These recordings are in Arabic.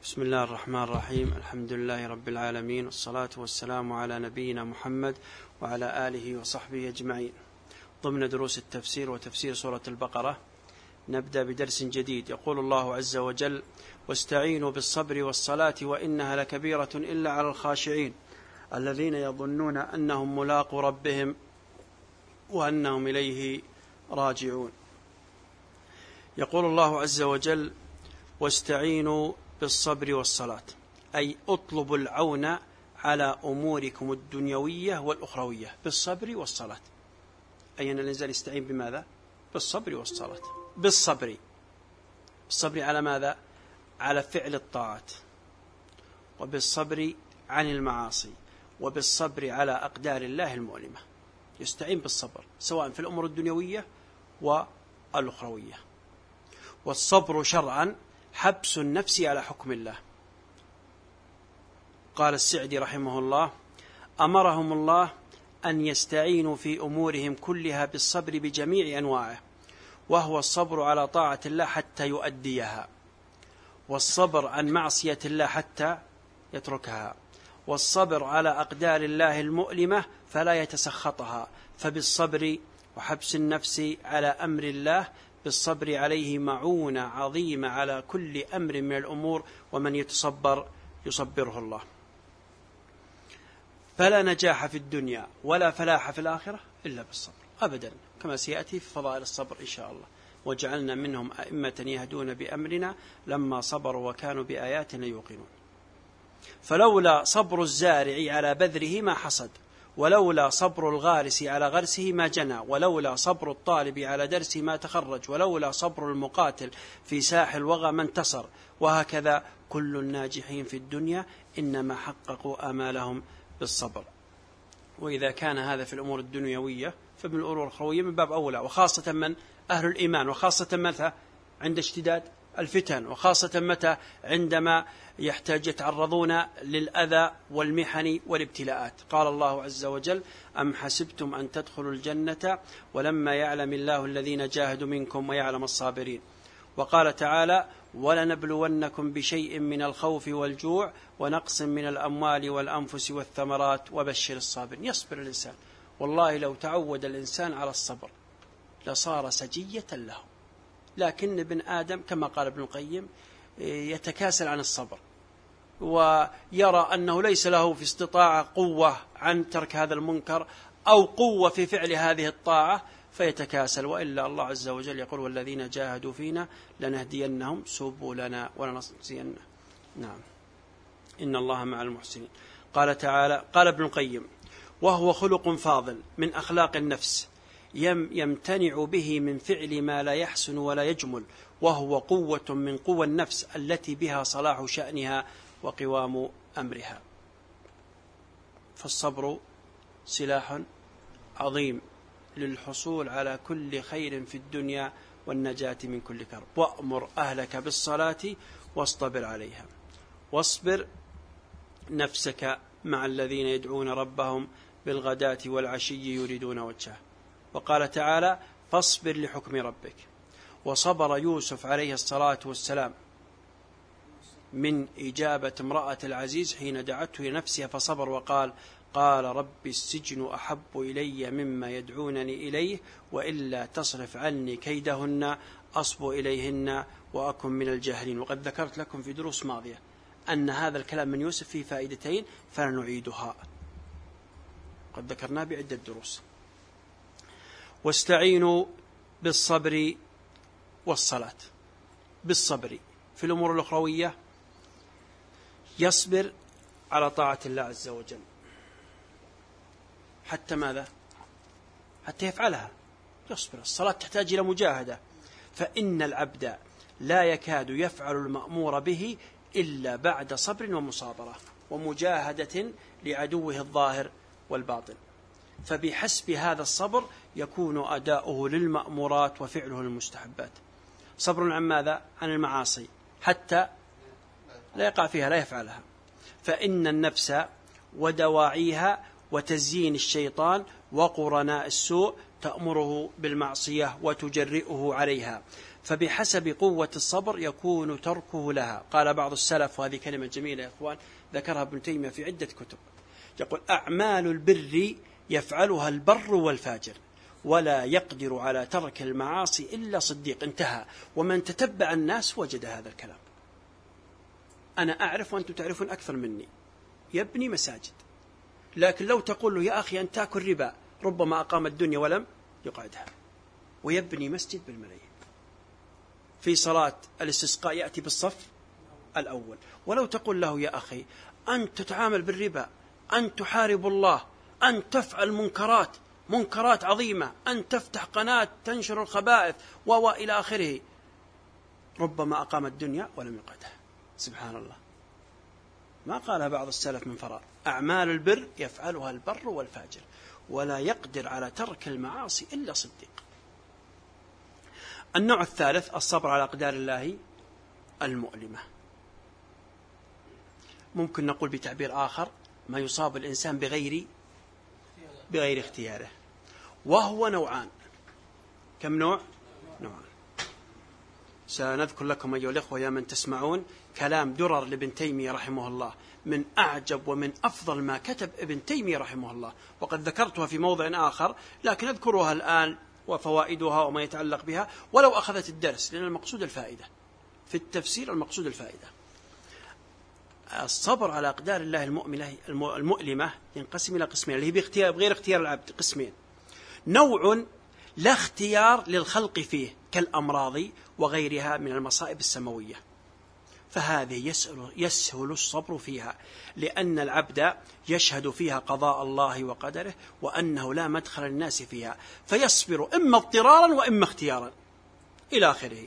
بسم الله الرحمن الرحيم. الحمد لله رب العالمين، والصلاة والسلام على نبينا محمد وعلى آله وصحبه أجمعين. ضمن دروس التفسير وتفسير سورة البقرة نبدأ بدرس جديد. يقول الله عز وجل: واستعينوا بالصبر والصلاة وإنها لكبيرة إلا على الخاشعين الذين يظنون أنهم ملاقو ربهم وأنهم إليه راجعون. يقول الله عز وجل: واستعينوا بالصبر والصلاة، أي اطلبوا العون على أموركم الدنيوية والأخروية بالصبر والصلاة. أي أن الإنسان يستعين بماذا؟ بالصبر والصلاة. بالصبر على ماذا؟ على فعل الطاعات، وبالصبر عن المعاصي، وبالصبر على أقدار الله المؤلمة. يستعين بالصبر سواء في الأمور الدنيوية والأخروية. والصبر شرعا حبس النفس على حكم الله. قال السعدي رحمه الله: أمرهم الله أن يستعينوا في أمورهم كلها بالصبر بجميع أنواعه، وهو الصبر على طاعة الله حتى يؤديها، والصبر عن معصية الله حتى يتركها، والصبر على أقدار الله المؤلمة فلا يتسخطها. فبالصبر وحبس النفس على أمر الله بالصبر عليه معونة عظيمة على كل أمر من الأمور، ومن يتصبر يصبره الله. فلا نجاح في الدنيا ولا فلاح في الآخرة إلا بالصبر أبدا، كما سيأتي في فضائل الصبر إن شاء الله. وجعلنا منهم أئمة يهدون بأمرنا لما صبروا وكانوا بآياتنا يوقنون. فلولا صبر الزارع على بذره ما حصد، ولولا صبر الغارس على غرسه ما جنى، ولولا صبر الطالب على درسه ما تخرج، ولولا صبر المقاتل في ساح الوغى ما انتصر. وهكذا كل الناجحين في الدنيا إنما حققوا آمالهم بالصبر. وإذا كان هذا في الأمور الدنيوية فمن الأمور الأخروية من باب أولى، وخاصة من أهل الإيمان، وخاصة متى عند اشتداد الفتن، وخاصة متى عندما يتعرضون للأذى والمحن والابتلاءات. قال الله عز وجل: أم حسبتم أن تدخلوا الجنة ولما يعلم الله الذين جاهدوا منكم ويعلم الصابرين. وقال تعالى: ولنبلونكم بشيء من الخوف والجوع ونقص من الأموال والأنفس والثمرات وبشر الصابرين. يصبر الإنسان، والله لو تعود الإنسان على الصبر لصار سجية له، لكن ابن آدم كما قال ابن القيم يتكاسل عن الصبر، ويرى أنه ليس له في استطاعة قوة عن ترك هذا المنكر أو قوة في فعل هذه الطاعة فيتكاسل. وإلا الله عز وجل يقول: والذين جاهدوا فينا لنهدينهم سبلنا ولنصينهم. نعم، إن الله مع المحسنين. قال تعالى: قال ابن القيم: وهو خلق فاضل من أخلاق النفس يمتنع به من فعل ما لا يحسن ولا يجمل، وهو قوة من قوى النفس التي بها صلاح شأنها وقوام أمرها. فالصبر سلاح عظيم للحصول على كل خير في الدنيا والنجاة من كل كرب. وأمر أهلك بالصلاة واصطبر عليها. واصبر نفسك مع الذين يدعون ربهم بالغداة والعشي يريدون وجهه. وقال تعالى: فاصبر لحكم ربك. وصبر يوسف عليه الصلاة والسلام من إجابة امرأة العزيز حين دعته لنفسها فصبر، وقال: قال رب السجن أحب إلي مما يدعونني إليه، وإلا تصرف عني كيدهن أصب إليهن وأكن من الجاهلين. وقد ذكرت لكم في دروس ماضية أن هذا الكلام من يوسف فيه فائدتين فلنعيدها، قد ذكرناه بعدة دروس. واستعينوا بالصبر والصلاة. بالصبر في الأمور الأخروية يصبر على طاعة الله عز وجل حتى ماذا؟ حتى يفعلها. يصبر. الصلاة تحتاج إلى مجاهدة، فإن العبد لا يكاد يفعل المأمور به إلا بعد صبر ومصابرة ومجاهدة لعدوه الظاهر والباطن. فبحسب هذا الصبر يكون أداؤه للمأمورات وفعله للمستحبات. صبر عن ماذا؟ عن المعاصي حتى لا يقع فيها، لا يفعلها. فإن النفس ودواعيها وتزيين الشيطان وقرناء السوء تأمره بالمعصية وتجرئه عليها، فبحسب قوة الصبر يكون تركه لها. قال بعض السلف، وهذه كلمة جميلة يا إخوان ذكرها ابن تيمية في عدة كتب، يقول: أعمال البر يفعلها البر والفاجر، ولا يقدر على ترك المعاصي إلا صديق. انتهى. ومن تتبع الناس وجد هذا الكلام. أنا أعرف وأنتم تعرفون أكثر مني، يبني مساجد، لكن لو تقول له: يا أخي أن تأكل ربا، ربما أقام الدنيا ولم يقعدها. ويبني مسجد بالملايين. في صلاة الاستسقاء يأتي بالصف الأول. ولو تقول له: يا أخي أن تتعامل بالربا، أن تحارب الله، أن تفعل منكرات عظيمة، أن تفتح قناة تنشر الخبائث وإلى آخره، ربما أقام الدنيا ولم يقعدها. سبحان الله، ما قالها بعض السلف من فراغ. أعمال البر يفعلها البر والفاجر، ولا يقدر على ترك المعاصي إلا صديق. النوع الثالث الصبر على أقدار الله المؤلمة. ممكن نقول بتعبير آخر: ما يصاب الإنسان بغير اختياره. وهو نوعان. كم نوع؟ نوعان. سنذكر لكم أيها الأخوة يا من تسمعون كلام درر لابن تيمية رحمه الله، من أعجب ومن أفضل ما كتب ابن تيمية رحمه الله، وقد ذكرتها في موضع آخر لكن أذكرها الآن وفوائدها وما يتعلق بها ولو أخذت الدرس، لأن المقصود الفائدة في التفسير. المقصود الفائدة. الصبر على أقدار الله المؤلمة ينقسم إلى قسمين، اللي هي بغير اختيار العبد قسمين: نوع لا اختيار للخلق فيه كالأمراض وغيرها من المصائب السماوية، فهذه يسهل الصبر فيها، لأن العبد يشهد فيها قضاء الله وقدره، وأنه لا مدخل الناس فيها، فيصبر إما اضطرارا وإما اختيارا إلى آخره.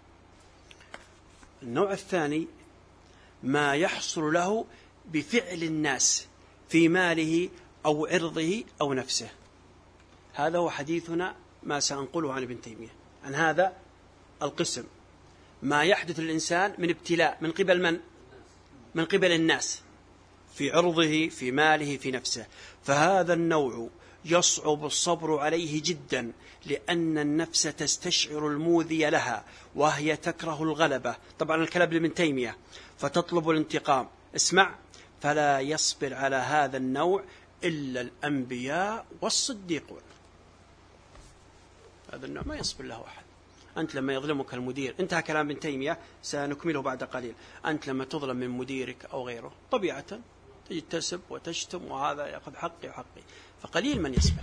النوع الثاني ما يحصل له بفعل الناس في ماله أو عرضه أو نفسه. هذا هو حديثنا ما سأنقله عن ابن تيمية عن هذا القسم: ما يحدث للإنسان من ابتلاء من قبل من؟ من قبل الناس، في عرضه، في ماله، في نفسه. فهذا النوع يصعب الصبر عليه جدا، لأن النفس تستشعر المؤذي لها وهي تكره الغلبة. طبعا الكلام لابن تيمية. فتطلب الانتقام. اسمع: فلا يصبر على هذا النوع إلا الأنبياء والصديقون. هذا النوع ما يصبر له أحد. أنت لما يظلمك المدير، انتهى كلام ابن تيمية سنكمله بعد قليل. أنت لما تظلم من مديرك أو غيره طبيعة تجي تسب وتشتم وهذا يأخذ حقي وحقي، فقليل من يصبر،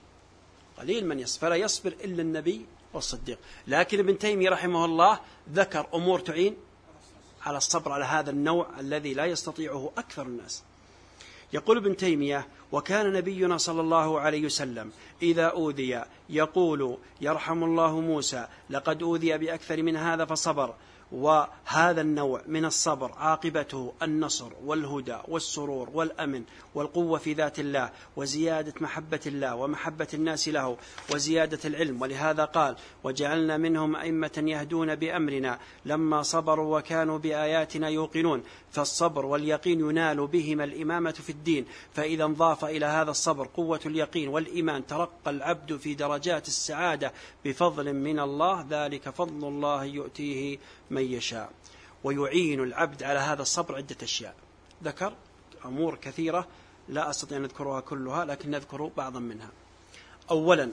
قليل من يصبر. فلا يصبر إلا النبي والصديق. لكن ابن تيمية رحمه الله ذكر أمور تعين على الصبر على هذا النوع الذي لا يستطيعه أكثر الناس. يقول ابن تيمية: وكان نبينا صلى الله عليه وسلم إذا أوذي يقول: يرحم الله موسى، لقد أوذي بأكثر من هذا فصبر. وهذا النوع من الصبر عاقبته النصر والهدى والسرور والأمن والقوة في ذات الله، وزيادة محبة الله ومحبة الناس له، وزيادة العلم. ولهذا قال: وجعلنا منهم أئمة يهدون بأمرنا لما صبروا وكانوا بآياتنا يوقنون. فالصبر واليقين ينال بهما الإمامة في الدين، فإذا انضاف إلى هذا الصبر قوة اليقين والإيمان ترقى العبد في درجات السعادة بفضل من الله، ذلك فضل الله يؤتيه من يشاء. ويعين العبد على هذا الصبر عدة أشياء. ذكر أمور كثيرة لا أستطيع أن أذكرها كلها، لكن نذكر بعضا منها. أولا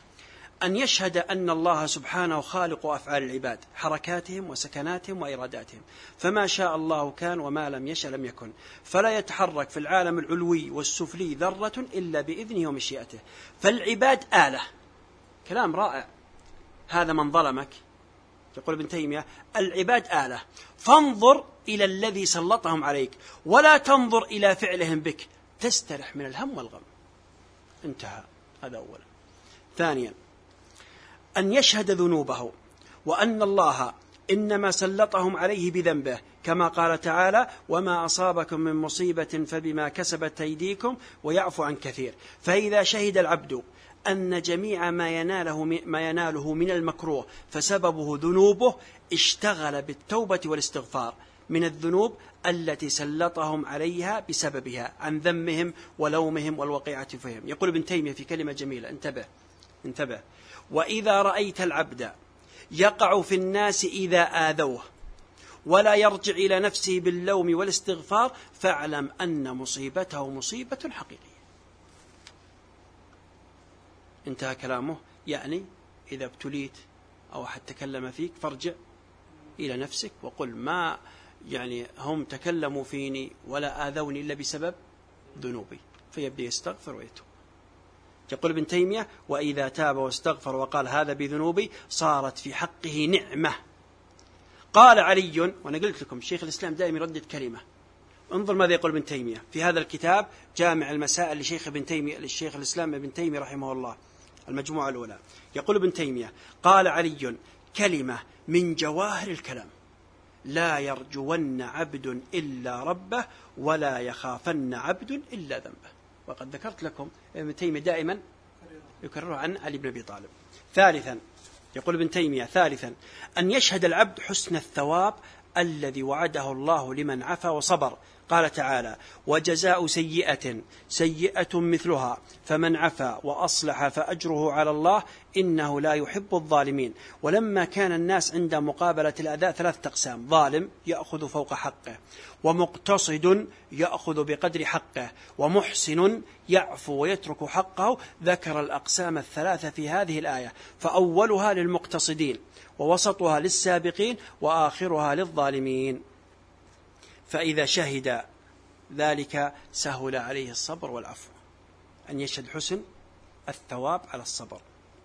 أن يشهد أن الله سبحانه خالق أفعال العباد، حركاتهم وسكناتهم وإراداتهم، فما شاء الله كان وما لم يشأ لم يكن. فلا يتحرك في العالم العلوي والسفلي ذرة إلا بإذنه ومشيئته. فالعباد آلة. كلام رائع هذا. من ظلمك، يقول ابن تيمية: العباد آلة، فانظر إلى الذي سلطهم عليك ولا تنظر إلى فعلهم بك، تسترح من الهم والغم. انتهى. هذا أولا. ثانيا أن يشهد ذنوبه، وأن الله إنما سلطهم عليه بذنبه، كما قال تعالى: وما أصابكم من مصيبة فبما كسبت أيديكم ويعفو عن كثير. فإذا شهد العبد أن جميع ما يناله من المكروه فسببه ذنوبه، اشتغل بالتوبة والاستغفار من الذنوب التي سلطهم عليها بسببها عن ذمهم ولومهم والوقيعة فيهم. يقول ابن تيمية في كلمة جميلة، انتبه: وإذا رأيت العبد يقع في الناس إذا آذوه ولا يرجع إلى نفسه باللوم والاستغفار فاعلم أن مصيبته مصيبة حقيقية. انتهى كلامه. يعني إذا ابتليت أو أحد تكلم فيك فارجع إلى نفسك وقل ما يعني هم تكلموا فيني ولا آذوني إلا بسبب ذنوبي، فيبدأ يستغفر ويتوب. يقول ابن تيمية: وإذا تاب واستغفر وقال هذا بذنوبي صارت في حقه نعمة. قال علي، وأنا قلت لكم شيخ الإسلام دائما يردد كلمة، انظر ماذا يقول ابن تيمية في هذا الكتاب جامع المسائل لشيخ الإسلام ابن تيمية رحمه الله، المجموعة الأولى. يقول ابن تيمية: قال علي كلمة من جواهر الكلام: لا يرجون عبد إلا ربه ولا يخافن عبد إلا ذنبه. وقد ذكرت لكم ابن تيمية دائما يكرره عن علي بن أبي طالب. ثالثا يقول ابن تيمية: ثالثا أن يشهد العبد حسن الثواب الذي وعده الله لمن عفا وصبر. قال تعالى: وجزاء سيئة سيئة مثلها فمن عفا وأصلح فأجره على الله إنه لا يحب الظالمين. ولما كان الناس عند مقابلة الأذى 3 أقسام: ظالم يأخذ فوق حقه، ومقتصد يأخذ بقدر حقه، ومحسن يعفو ويترك حقه. ذكر الأقسام 3 في هذه الآية، فأولها للمقتصدين، ووسطها للسابقين، وآخرها للظالمين. فإذا شهد ذلك سهل عليه الصبر والعفو. أن يشهد حسن الثواب على الصبر.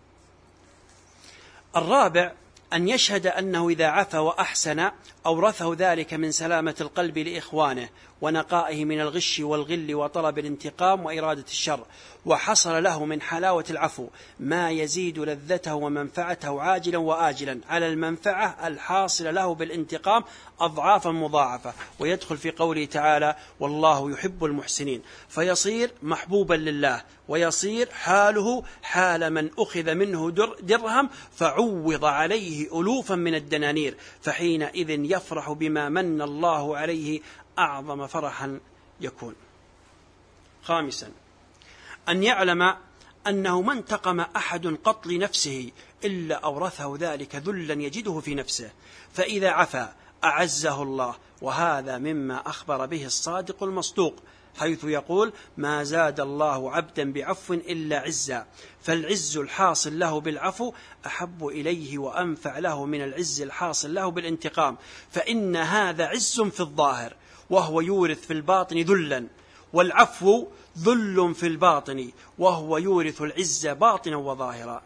الرابع أن يشهد أنه إذا عفا وأحسن أورثه ذلك من سلامة القلب لإخوانه ونقائه من الغش والغل وطلب الانتقام وإرادة الشر، وحصل له من حلاوة العفو ما يزيد لذته ومنفعته عاجلا وآجلا على المنفعة الحاصلة له بالانتقام أضعافا مضاعفة. ويدخل في قوله تعالى: والله يحب المحسنين، فيصير محبوبا لله، ويصير حاله حال من أخذ منه درهم فعوض عليه ألوفا من الدنانير، فحينئذ يفرح بما من الله عليه أعظم فرحا يكون. خامسا أن يعلم أنه ما انتقم أحد قتل نفسه إلا أورثه ذلك ذلا يجده في نفسه، فإذا عفا أعزه الله، وهذا مما أخبر به الصادق المصدوق، حيث يقول: ما زاد الله عبدا بعفو إلا عزا، فالعز الحاصل له بالعفو أحب إليه وأنفع له من العز الحاصل له بالانتقام، فإن هذا عز في الظاهر وهو يورث في الباطن ذلا، والعفو ذل في الباطن وهو يورث العز باطنا وظاهرا.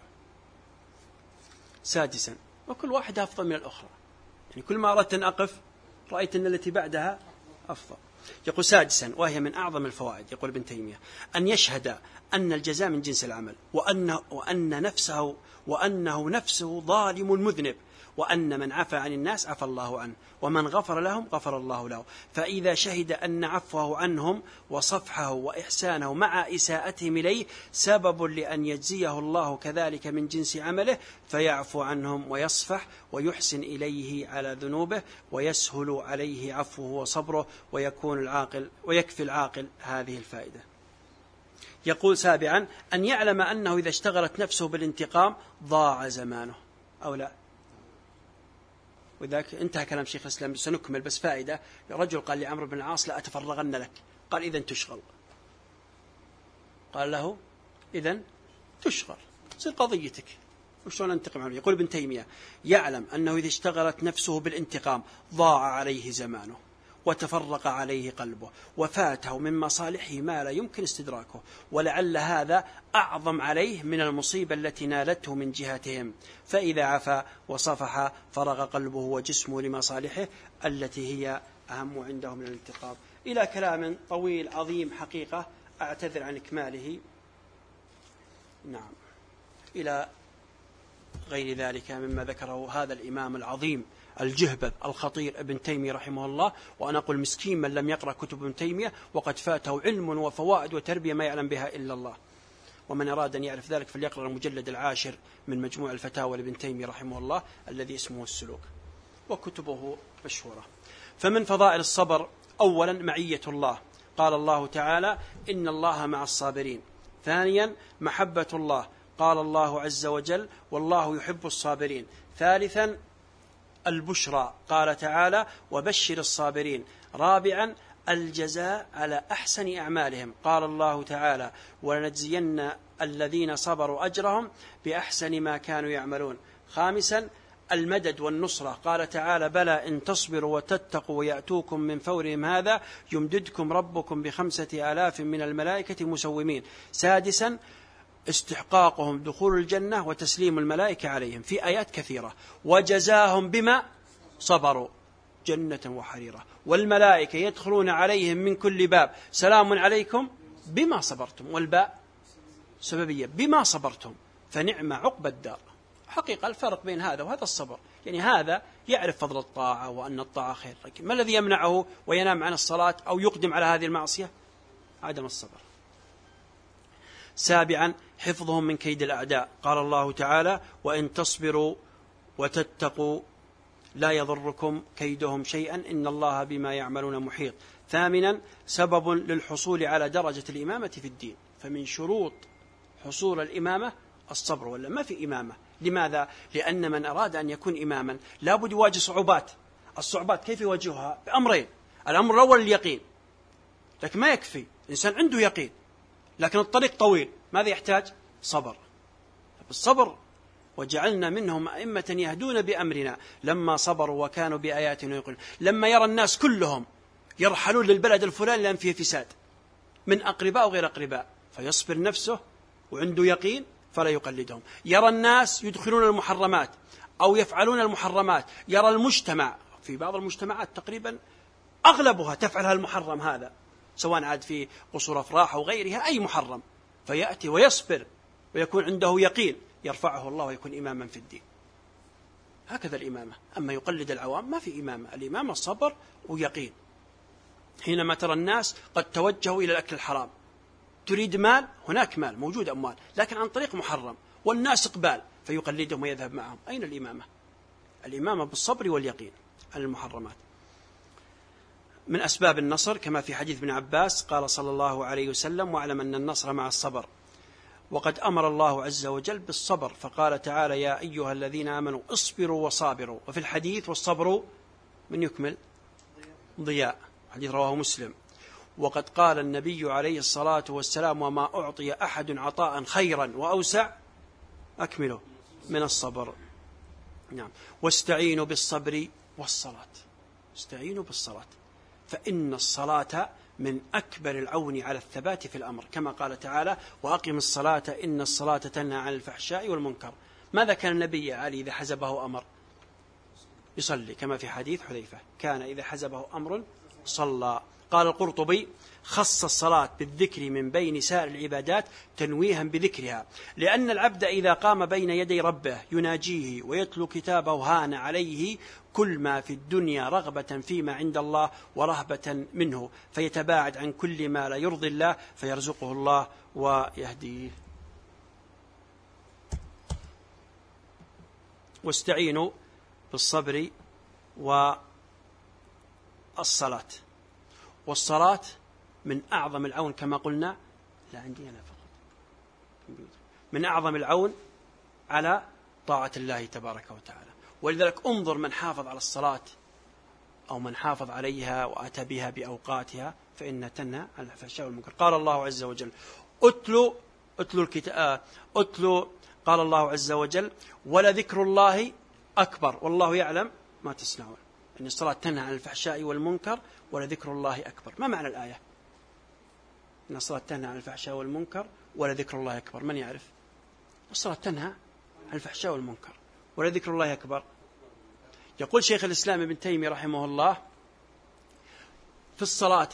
سادسا وكل واحدة أفضل من الأخرى، يعني كل ما أردت أن أقف رأيت أن التي بعدها أفضل. يقول: سادسا وهي من أعظم الفوائد، يقول ابن تيمية: أن يشهد أن الجزاء من جنس العمل، وأنه نفسه ظالم مذنب، وأن من عفى عن الناس عفى الله عنه، ومن غفر لهم غفر الله له. فإذا شهد أن عفوه عنهم وصفحه وإحسانه مع إساءتهم إليه سبب لأن يجزيه الله كذلك من جنس عمله، فيعفو عنهم ويصفح ويحسن إليه على ذنوبه، ويسهل عليه عفوه وصبره، ويكفي العاقل هذه الفائدة. يقول: سابعا أن يعلم أنه إذا اشتغلت نفسه بالانتقام ضاع زمانه، أو لا. وذاك انتهى كلام شيخ الإسلام. سنكمل بس فائدة. رجل قال لعمرو بن العاص: لا أتفرغن لك. قال: إذن تشغل. قال له: إذن تشغل، تصير قضيتك، وشلون أنتقم عنه؟ يقول ابن تيمية: يعلم أنه إذا اشتغلت نفسه بالانتقام ضاع عليه زمانه، وتفرق عليه قلبه، وفاته من مصالحه ما لا يمكن استدراكه، ولعل هذا أعظم عليه من المصيبة التي نالته من جهتهم. فإذا عفا وصفح فرغ قلبه وجسمه لمصالحه التي هي أهم عنده من الانتقام. إلى كلام طويل عظيم حقيقة، أعتذر عن إكماله. نعم، إلى غير ذلك مما ذكره هذا الإمام العظيم الجهبذ الخطير ابن تيمية رحمه الله. وأنا أقول مسكين من لم يقرأ كتب ابن تيمية وقد فاته علم وفوائد وتربية ما يعلم بها إلا الله. ومن أراد أن يعرف ذلك فليقرأ المجلد 10 من مجموع الفتاوى لابن تيمية رحمه الله الذي اسمه السلوك، وكتبه مشهورة. فمن فضائل الصبر: أولا معية الله، قال الله تعالى: إن الله مع الصابرين. ثانيا محبة الله، قال الله عز وجل والله يحب الصابرين. ثالثا البشرى، قال تعالى وبشر الصابرين. رابعا الجزاء على أحسن أعمالهم، قال الله تعالى ولنجزين الذين صبروا أجرهم بأحسن ما كانوا يعملون. خامسا المدد والنصرة، قال تعالى بلى إن تصبروا وتتقوا ويأتوكم من فورهم هذا يمددكم ربكم ب5,000 من الملائكة مسومين. سادسا استحقاقهم دخول الجنة وتسليم الملائكة عليهم في آيات كثيرة. وجزاهم بما صبروا جنة وحريرة، والملائكة يدخلون عليهم من كل باب سلام عليكم بما صبرتم، والباء سببية بما صبرتم فنعم عقبى الدار. حقيقة الفرق بين هذا وهذا الصبر، يعني هذا يعرف فضل الطاعة وأن الطاعة خير، لكن ما الذي يمنعه وينام عن الصلاة أو يقدم على هذه المعصية؟ عدم الصبر. سابعا حفظهم من كيد الأعداء، قال الله تعالى وإن تصبروا وتتقوا لا يضركم كيدهم شيئا إن الله بما يعملون محيط. ثامنا سبب للحصول على درجة الإمامة في الدين، فمن شروط حصول الإمامة الصبر، ولا ما في إمامة. لماذا؟ لأن من أراد أن يكون إماما لابد يواجه صعوبات. الصعوبات كيف يواجهها؟ بأمرين. الأمر الأول اليقين، لكن ما يكفي الإنسان عنده يقين لكن الطريق طويل، ماذا يحتاج؟ صبر. بالصبر وجعلنا منهم أئمة يهدون بأمرنا لما صبروا وكانوا بآياتنا يوقنون. لما يرى الناس كلهم يرحلون للبلد الفلاني لأن فيه فساد من أقرباء وغير أقرباء فيصبر نفسه وعنده يقين فلا يقلدهم. يرى الناس يدخلون المحرمات أو يفعلون المحرمات، يرى المجتمع في بعض المجتمعات تقريبا أغلبها تفعلها المحرم هذا، سواء عاد في قصور أفراح أو غيرها أي محرم، فيأتي ويصبر ويكون عنده يقين يرفعه الله ويكون إماما في الدين. هكذا الإمامة. أما يقلد العوام ما في إمامة. الإمامة صبر ويقين. حينما ترى الناس قد توجهوا إلى الأكل الحرام، تريد مال، هناك مال موجود أموال لكن عن طريق محرم، والناس إقبال فيقلدهم ويذهب معهم. أين الإمامة؟ الإمامة بالصبر واليقين عن المحرمات. من أسباب النصر كما في حديث ابن عباس قال صلى الله عليه وسلم واعلم أن النصر مع الصبر. وقد أمر الله عز وجل بالصبر فقال تعالى يا أيها الذين آمنوا اصبروا وصابروا. وفي الحديث والصبر من يكمل ضياء، حديث رواه مسلم. وقد قال النبي عليه الصلاة والسلام وما أعطي أحد عطاء خيرا وأوسع أكمله من الصبر. نعم. واستعينوا بالصبر والصلاة. استعينوا بالصلاة فإن الصلاة من أكبر العون على الثبات في الأمر، كما قال تعالى وأقم الصلاة إن الصلاة تنهى عن الفحشاء والمنكر. ماذا كان النبي علي إذا حزبه أمر؟ يصلي، كما في حديث حذيفة كان إذا حزبه أمر صلى. قال القرطبي خص الصلاة بالذكر من بين سائر العبادات تنويها بذكرها، لأن العبد إذا قام بين يدي ربه يناجيه ويتلو كتابه هان عليه كل ما في الدنيا رغبة فيما عند الله ورهبة منه، فيتباعد عن كل ما لا يرضي الله فيرزقه الله ويهديه. واستعينوا بالصبر والصلاة. والصلاة من أعظم العون كما قلنا، لا عندي أنا فقط، من أعظم العون على طاعة الله تبارك وتعالى. ولذلك انظر من حافظ على الصلاة أو من حافظ عليها وأتى بها بأوقاتها فإنها تنهى عن الفحشاء والمنكر. قال الله عز وجل أتلو قال الله عز وجل ولذكر الله أكبر والله يعلم ما تصنعون. أن الصلاة تنهى عن الفحشاء والمنكر ولذكر الله أكبر. ما معنى الآية؟ أن الصلاة تنهى عن الفحشاء والمنكر ولذكر الله أكبر. من يعرف؟ الصلاة تنهى عن الفحشاء والمنكر ولذكر الله أكبر. يقول شيخ الإسلام ابن تيمية رحمه الله في الصلاة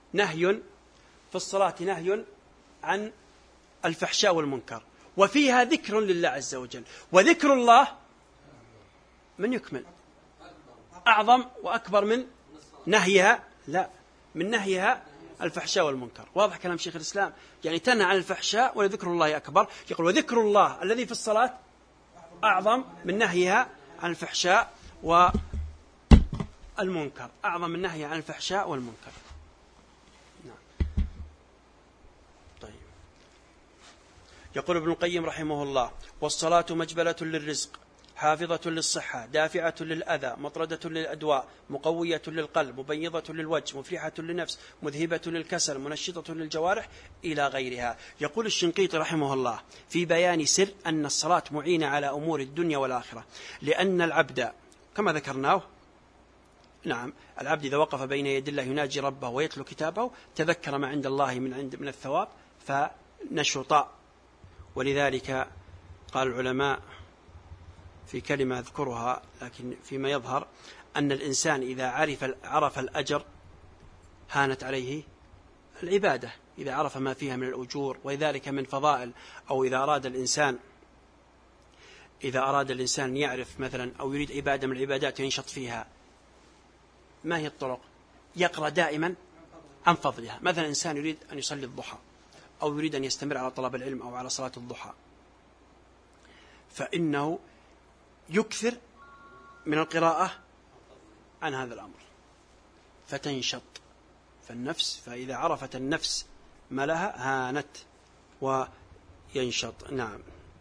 نهي عن الفحشاء والمنكر وفيها ذكر لله عز وجل. وذكر الله من يكمل أعظم وأكبر من نهيها؟ لا، من نهيها الفحشاء والمنكر. واضح كلام شيخ الإسلام؟ يعني تنهى عن الفحشاء ولذكر الله أكبر. يقول وذكر الله الذي في الصلاة أعظم من نهيها عن الفحشاء والمنكر، أعظم من نهيها عن الفحشاء والمنكر. نعم. طيب. يقول ابن القيم رحمه الله: والصلاة مجبلة للرزق، حافظة للصحة، دافعة للأذى، مطردة للأدواء، مقوية للقلب، مبيضة للوجه، مفلحة للنفس، مذهبة للكسل، منشطة للجوارح، إلى غيرها. يقول الشنقيطي رحمه الله في بيان سر أن الصلاة معينة على أمور الدنيا والآخرة، لأن العبد كما ذكرناه، نعم، العبد إذا وقف بين يدي الله يناجي ربه ويتلو كتابه تذكر ما عند الله من الثواب فنشط. ولذلك قال العلماء في كلمة أذكرها لكن فيما يظهر أن الإنسان إذا عرف الأجر هانت عليه العبادة، إذا عرف ما فيها من الأجور وذلك من فضائل. أو إذا أراد الإنسان يعرف مثلا أو يريد عبادة من العبادات ينشط فيها، ما هي الطرق؟ يقرأ دائما عن فضلها. مثلا إنسان يريد أن يصلي الضحى أو يريد أن يستمر على طلب العلم أو على صلاة الضحى، فإنه يكثر من القراءة عن هذا الأمر فتنشط فالنفس، فإذا عرفت النفس ما لها هانت وينشط. نعم.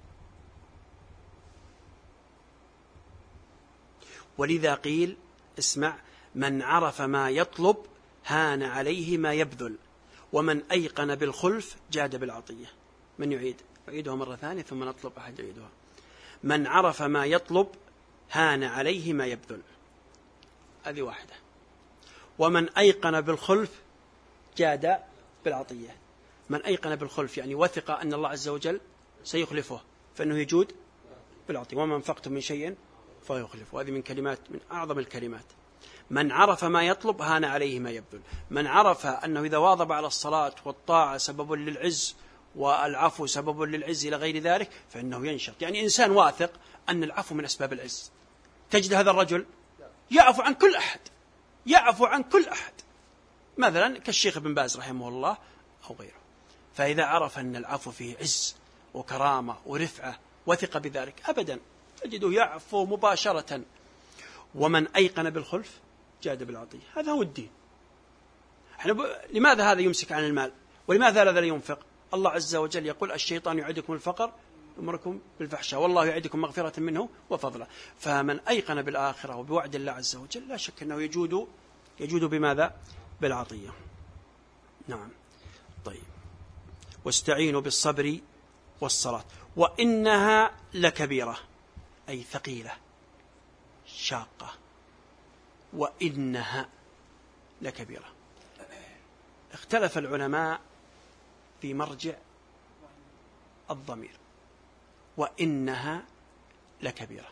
ولذا قيل اسمع: من عرف ما يطلب هان عليه ما يبذل، ومن أيقن بالخلف جاد بالعطية. من أعيدها مرة ثانية ثم نطلب أحد يعيدها. من عرف ما يطلب هان عليه ما يبذل، هذه واحدة. ومن أيقن بالخلف جاد بالعطية. من أيقن بالخلف يعني وثق أن الله عز وجل سيخلفه فإنه يجود بالعطية. وما أنفقتم من شيء فيخلف، وهذه من أعظم الكلمات. من عرف ما يطلب هان عليه ما يبذل. من عرف أنه إذا واظب على الصلاة والطاعة سبب للعز والعفو سبب للعز إلى غير ذلك فإنه ينشط. يعني إنسان واثق أن العفو من أسباب العز، تجد هذا الرجل يعفو عن كل أحد، مثلا كالشيخ ابن باز رحمه الله أو غيره. فإذا عرف أن العفو فيه عز وكرامة ورفعة وثق بذلك أبدا تجده يعفو مباشرة. ومن أيقن بالخلف جاد بالعطية. هذا هو الدين. لماذا هذا يمسك عن المال ولماذا لا ينفق؟ الله عز وجل يقول: الشيطان يعدكم الفقر يأمركم بالفحشاء والله يعدكم مغفرة منه وفضلا. فمن أيقن بالآخرة وبوعد الله عز وجل لا شك أنه يجود بماذا؟ بالعطية. نعم. طيب. واستعينوا بالصبر والصلاة وإنها لكبيرة، أي ثقيلة شاقة. وإنها لكبيرة. اختلف العلماء في مرجع الضمير. وإنها لكبيرة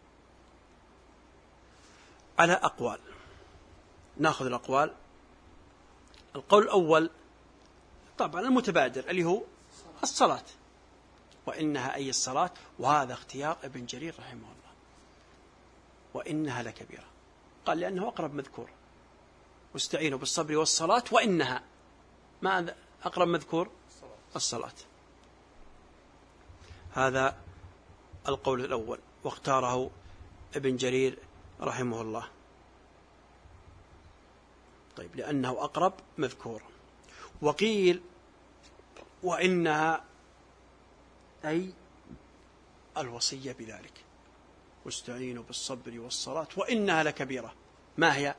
على أقوال. نأخذ الأقوال. القول الأول طبعا المتبادر اللي هو الصلاة، وإنها أي الصلاة، وهذا اختيار ابن جرير رحمه الله. وإنها لكبيرة قال لأنه أقرب مذكور. واستعينوا بالصبر والصلاة وإنها ما أقرب مذكور؟ الصلاة. هذا القول الأول واختاره ابن جرير رحمه الله. طيب لأنه أقرب مذكور. وقيل وإنها أي الوصية بذلك. واستعينوا بالصبر والصلاة وإنها لكبيرة. ما هي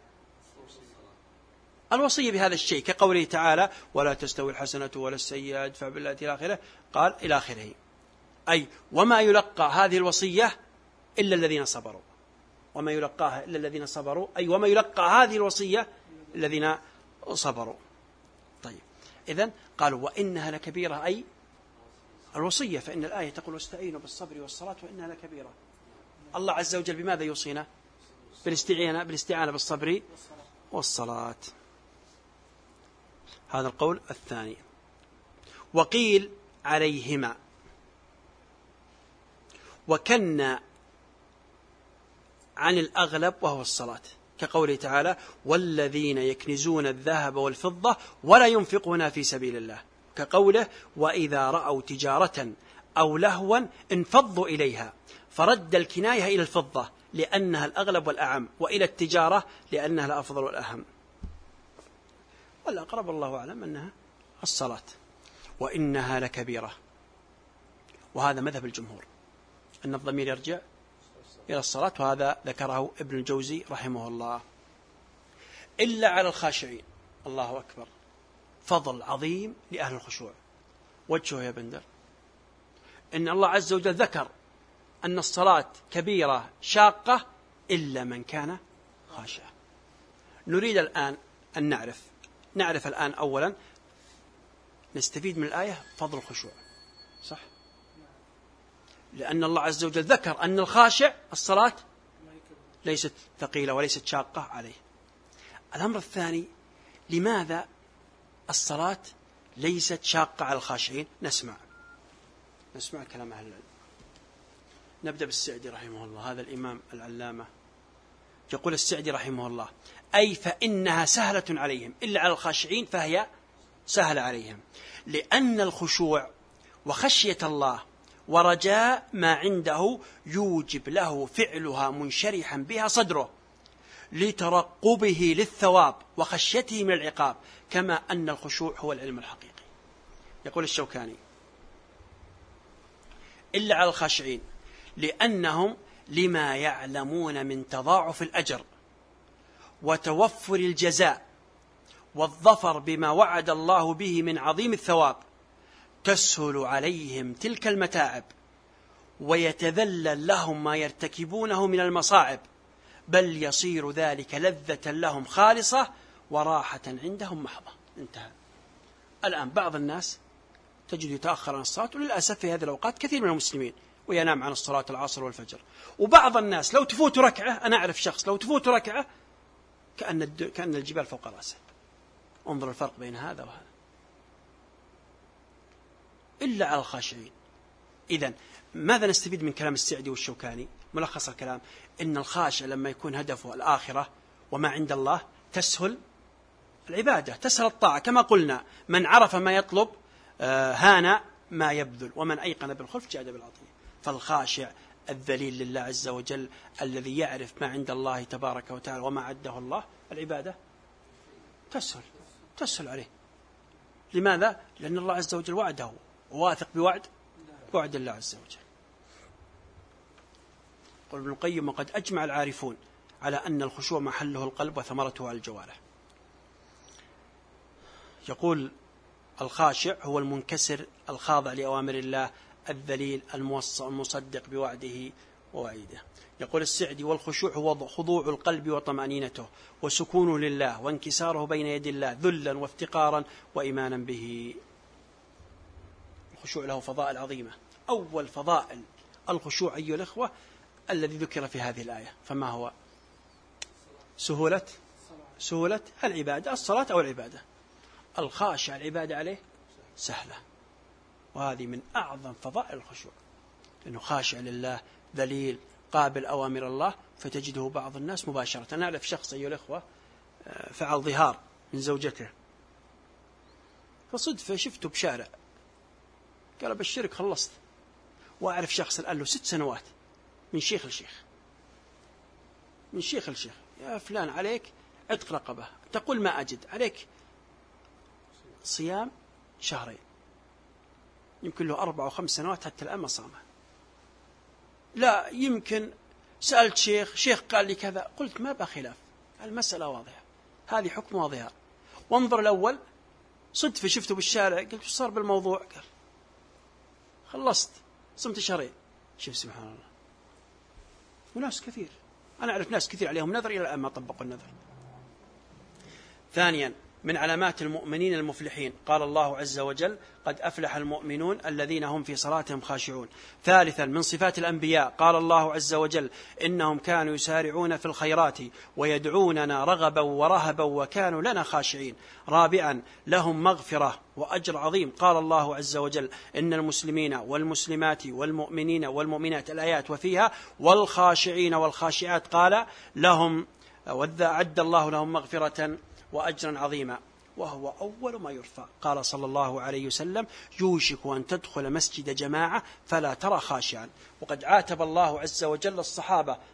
الوصية بهذا الشيء؟ كقوله تعالى: ولا تستوي الحسنة ولا السيئة ادفع بالتي إلى آخره. قال إلى آخره، أي وما يلقى هذه الوصية إلا الذين صبروا. وما يلقاها إلا الذين صبروا، أي وما يلقى هذه الوصية الذين صبروا. طيب إذن قالوا وإنها لكبيرة أي الوصية، فإن الآية تقول: واستعينوا بالصبر والصلاة وإنها لكبيرة. الله عز وجل بماذا يوصينا؟ بالاستعانة بالصبر والصلاة. هذا القول الثاني. وقيل عليهما. وكنا عن الأغلب وهو الصلاة، كقوله تعالى: والذين يكنزون الذهب والفضة ولا ينفقون في سبيل الله، كقوله: وإذا رأوا تجارة أو لهوا انفضوا إليها. فرد الكناية إلى الفضة لأنها الأغلب والأعم، وإلى التجارة لأنها الأفضل والأهم. والأقرب الله أعلم أنها الصلاة. وإنها لكبيرة وهذا مذهب الجمهور أن الضمير يرجع إلى الصلاة، وهذا ذكره ابن الجوزي رحمه الله. إلا على الخاشعين. الله أكبر، فضل عظيم لأهل الخشوع. وجهه يا بندر إن الله عز وجل ذكر أن الصلاة كبيرة شاقة إلا من كان خاشعا. نريد الآن أن نعرف الآن أولا نستفيد من الآية فضل الخشوع، صح؟ لأن الله عز وجل ذكر أن الخاشع الصلاة ليست ثقيلة وليست شاقة عليه. الأمر الثاني، لماذا الصلاة ليست شاقة على الخاشعين؟ نسمع كلام أهل العلم. نبدأ بالسعدي رحمه الله، هذا الإمام العلامة. يقول السعدي رحمه الله: أي فإنها سهلة عليهم، إلا على الخاشعين فهي سهلة عليهم، لأن الخشوع وخشية الله ورجاء ما عنده يوجب له فعلها منشرحا بها صدره لترقبه للثواب وخشيته من العقاب، كما أن الخشوع هو العلم الحقيقي. يقول الشوكاني: إلا على الخاشعين لأنهم لما يعلمون من تضاعف الأجر وتوفر الجزاء والظفر بما وعد الله به من عظيم الثواب، تسهل عليهم تلك المتاعب ويتذلل لهم ما يرتكبونه من المصاعب، بل يصير ذلك لذة لهم خالصة وراحة عندهم محضة. انتهى. الآن بعض الناس تجد يتأخر عن الصلاة، وللأسف في هذه الأوقات كثير من المسلمين، وينام عن الصلاة العصر والفجر. وبعض الناس لو تفوت ركعة، أنا أعرف شخص لو تفوت ركعة كأن الجبال فوق رأسه. انظر الفرق بين هذا وهذا. إلا على الخاشعين. إذن ماذا نستفيد من كلام السعدي والشوكاني؟ ملخص الكلام: إن الخاشع لما يكون هدفه الآخرة وما عند الله تسهل العبادة، تسهل الطاعة. كما قلنا: من عرف ما يطلب هان ما يبذل، ومن أيقن بالخلف جاد بالعطية. فالخاشع الذليل لله عز وجل الذي يعرف ما عند الله تبارك وتعالى وما عده الله، العبادة تسهل عليه. لماذا؟ لأن الله عز وجل وعده، وواثق بوعد الله عز وجل. قال ابن القيم: وقد أجمع العارفون على أن الخشوع محله القلب وثمرته على الجوارح. يقول: الخاشع هو المنكسر الخاضع لأوامر الله الذليل المصدق بوعده ووعيده. يقول السعدي: والخشوع هو خضوع القلب وطمأنينته وسكونه لله وانكساره بين يدي الله ذلا وافتقارا وإيمانا به. الخشوع له فضائل عظيمة. أول فضائل الخشوع أيها الأخوة الذي ذكر في هذه الآية، فما هو؟ سهولة العبادة، الصلاة أو العبادة. الخاشع العبادة عليه سهلة، وهذه من أعظم فضائل الخشوع، لأنه خاشع لله ذليل قابل أوامر الله. فتجده بعض الناس مباشرة. أنا أعرف شخص أيها الأخوة فعل ظهار من زوجته، فصدفة شفته بشارع، قال: أبشرك خلصت. وأعرف شخص الآن له 6 سنوات من شيخ لشيخ، يا فلان عليك عتق رقبة، تقول ما أجد، عليك صيام 2 شهر. يمكن له 4 أو 5 سنوات حتى الآن ما صامه. لا يمكن سألت شيخ قال لي كذا، قلت ما بقى خلاف، المسألة واضحة، هذه حكم واضحة. وانظر الأول صدفة شفته بالشارع، قلت وش صار بالموضوع؟ قال: خلصت، صمت 2 شهر. شوف سبحان الله. وناس كثير، أنا أعرف ناس كثير عليهم نذر إلى الآن ما طبقوا النذر. ثانيا، من علامات المؤمنين المفلحين، قال الله عز وجل: قد أفلح المؤمنون الذين هم في صلاتهم خاشعون. ثالثا، من صفات الأنبياء، قال الله عز وجل: إنهم كانوا يسارعون في الخيرات ويدعوننا رغبا ورهبا وكانوا لنا خاشعين. رابعا، لهم مغفرة وأجر عظيم، قال الله عز وجل: إن المسلمين والمسلمات والمؤمنين والمؤمنات، الآيات، وفيها والخاشعين والخاشعات قال لهم وأعد الله لهم مغفرة وأجرا عظيما، وهو أول ما يرفع. قال صلى الله عليه وسلم: يوشك أن تدخل مسجد جماعة فلا ترى خاشعا. وقد عاتب الله عز وجل الصحابة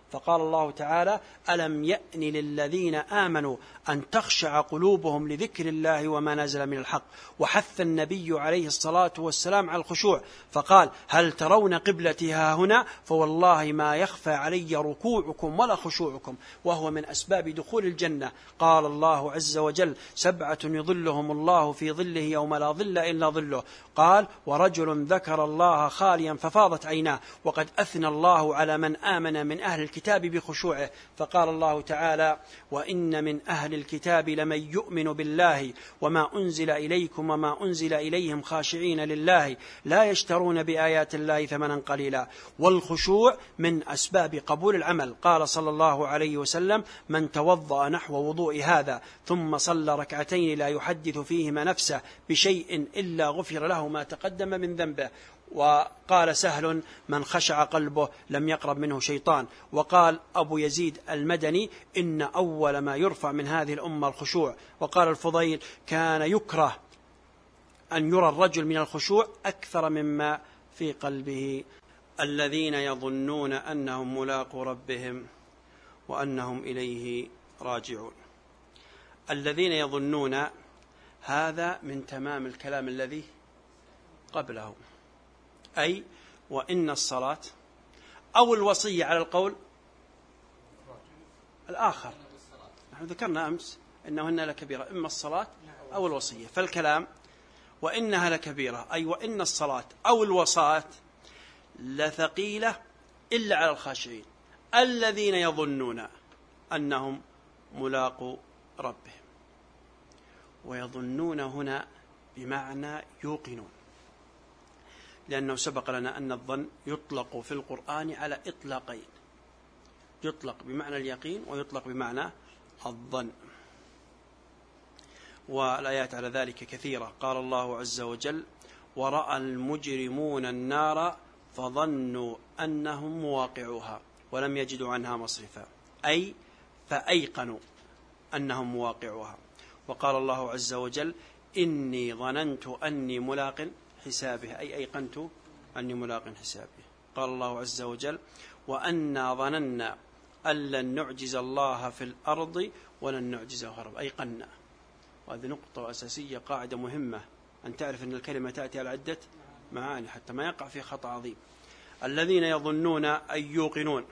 فقال الله تعالى: ألم يأن للذين آمنوا أن تخشع قلوبهم لذكر الله وما نزل من الحق. وحث النبي عليه الصلاة والسلام على الخشوع فقال: هل ترون قبلتي ها هنا؟ فوالله ما يخفى علي ركوعكم ولا خشوعكم، وهو من أسباب دخول الجنة. قال الله عز وجل: 7 يظلهم الله في ظله يوم لا ظل إلا ظله. قال: ورجل ذكر الله خاليا ففاضت عيناه. وقد أثنى الله على من آمن من أهل الكتاب بخشوعه، فقال الله تعالى: وإن من أهل الكتاب لمن يؤمن بالله وما أنزل إليكم وما أنزل إليهم خاشعين لله لا يشترون بآيات الله ثمنا قليلا. والخشوع من أسباب قبول العمل. قال صلى الله عليه وسلم: من توضأ نحو وضوء هذا ثم صلى ركعتين لا يحدث فيهما نفسه بشيء إلا غفر له ما تقدم من ذنبه. وقال سهل: من خشع قلبه لم يقرب منه شيطان. وقال أبو يزيد المدني: إن أول ما يرفع من هذه الأمة الخشوع. وقال الفضيل: كان يكره أن يرى الرجل من الخشوع أكثر مما في قلبه. الذين يظنون أنهم ملاقو ربهم وأنهم إليه راجعون. الذين يظنون، هذا من تمام الكلام الذي قبله، أي وإن الصلاة أو الوصية على القول الآخر. نحن ذكرنا أمس إنهن لكبيرة، إما الصلاة أو الوصية. فالكلام وإنها لكبيرة، أي وإن الصلاة أو الوصاة لثقيلة إلا على الخاشعين الذين يظنون أنهم ملاقو ربهم. ويظنون هنا بمعنى يوقنون، لأنه سبق لنا أن الظن يطلق في القرآن على إطلاقين: يطلق بمعنى اليقين ويطلق بمعنى الظن، والآيات على ذلك كثيرة. قال الله عز وجل: ورأى المجرمون النار فظنوا أنهم مواقعوها ولم يجدوا عنها مصرفا، أي فأيقنوا أنهم مواقعوها. وقال الله عز وجل: إني ظننت أني ملاق حسابه، أي أيقنت أني ملاق حسابه. قال الله عز وجل: وأنا ظننا أن لن نعجز الله في الأرض ولن نعجزه هربا، أيقنا. وهذه نقطة أساسية، قاعدة مهمة، أن تعرف أن الكلمة تأتي على عدة معاني حتى ما يقع في خطأ عظيم. الذين يظنون أي يوقنون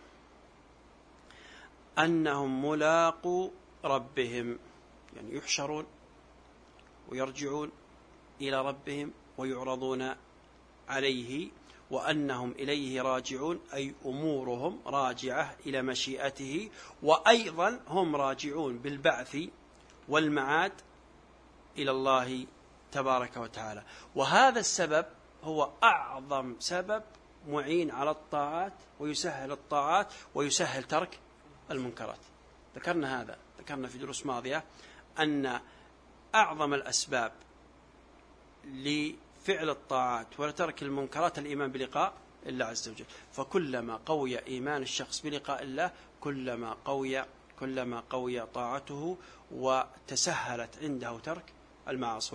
أنهم ملاقو ربهم، يعني يحشرون ويرجعون إلى ربهم ويعرضون عليه، وأنهم إليه راجعون، أي أمورهم راجعة إلى مشيئته، وأيضا هم راجعون بالبعث والمعاد إلى الله تبارك وتعالى. وهذا السبب هو أعظم سبب معين على الطاعات ويسهل الطاعات ويسهل ترك المنكرات. ذكرنا هذا، ذكرنا في دروس ماضية أن أعظم الأسباب لفعل الطاعات ولترك المنكرات الإيمان بلقاء الله عز وجل. فكلما قوي إيمان الشخص بلقاء الله كلما قوي طاعته وتسهلت عنده ترك المعاصي.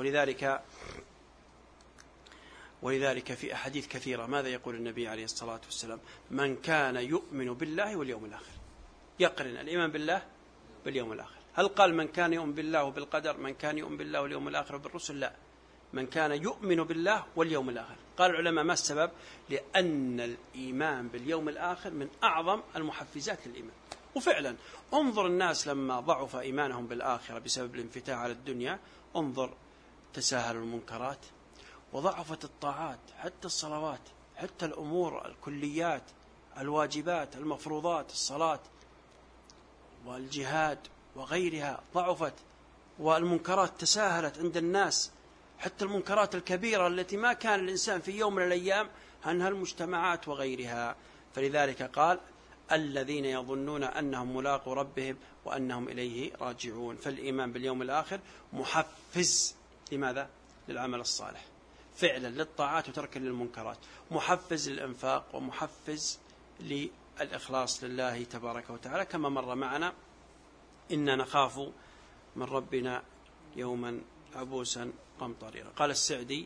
ولذلك في أحاديث كثيرة ماذا يقول النبي عليه الصلاة والسلام؟ من كان يؤمن بالله واليوم الآخر. يقرن الإيمان بالله باليوم الآخر. هل قال من كان يؤمن بالله وبالقدر، من كان يؤمن بالله واليوم الآخر وبالرسل؟ لا، من كان يؤمن بالله واليوم الآخر. قال العلماء: ما السبب؟ لأن الإيمان باليوم الآخر من أعظم المحفزات للإيمان. وفعلا انظر الناس لما ضعف إيمانهم بالآخرة بسبب الانفتاح على الدنيا، انظر تساهل المنكرات وضعفت الطاعات، حتى الصلوات، حتى الأمور الكليات، الواجبات، المفروضات، الصلاة والجهاد وغيرها ضعفت، والمنكرات تساهلت عند الناس، حتى المنكرات الكبيرة التي ما كان الإنسان في يوم من الأيام عنها المجتمعات وغيرها. فلذلك قال: الذين يظنون أنهم ملاقو ربهم وأنهم إليه راجعون. فالإيمان باليوم الآخر محفز لماذا؟ للعمل الصالح، فعلا للطاعات وتركا للمنكرات، محفز للإنفاق ومحفز للإخلاص لله تبارك وتعالى، كما مر معنا: إنا نخاف من ربنا يوما عبوسا قمطريرا. قال السعدي: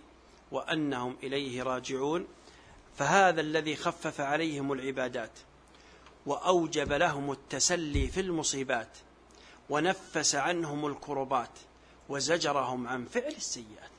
وأنهم إليه راجعون، فهذا الذي خفف عليهم العبادات وأوجب لهم التسلي في المصيبات ونفس عنهم الكربات وزجرهم عن فعل السيئات.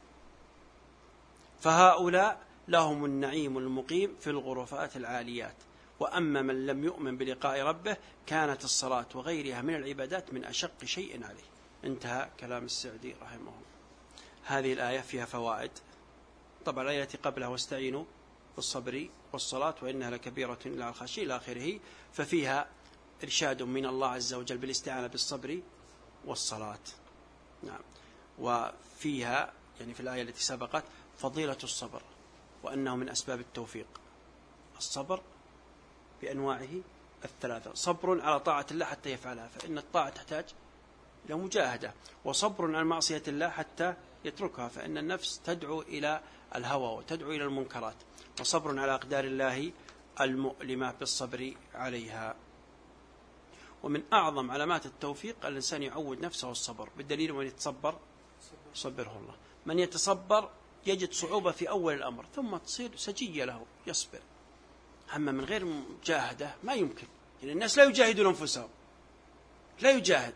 فهؤلاء لهم النعيم المقيم في الغرفات العاليات. وأما من لم يؤمن بلقاء ربه كانت الصلاة وغيرها من العبادات من أشق شيء عليه. انتهى كلام السعدي رحمه الله. هذه الآية فيها فوائد. طبعا الآية التي قبلها واستعينوا بالصبر والصلاة وإنها لكبيرة إلا على الخاشعين إلى آخره، ففيها إرشاد من الله عز وجل بالاستعانة بالصبر والصلاة. نعم. وفيها يعني في الآية التي سبقت فضيلة الصبر وأنه من أسباب التوفيق. الصبر بأنواعه الثلاثة: صبر على طاعة الله حتى يفعلها، فإن الطاعة تحتاج إلى مجاهدة، وصبر عن معصية الله حتى يتركها، فإن النفس تدعو إلى الهوى وتدعو إلى المنكرات، وصبر على أقدار الله المؤلمة بالصبر عليها. ومن أعظم علامات التوفيق الإنسان يعود نفسه الصبر، بالدليل من يتصبر صبره الله. من يتصبر يجد صعوبة في أول الأمر ثم تصير سجية له يصبر. أما من غير مجاهدة ما يمكن، يعني الناس لا يجاهدون أنفسهم، لا يجاهد.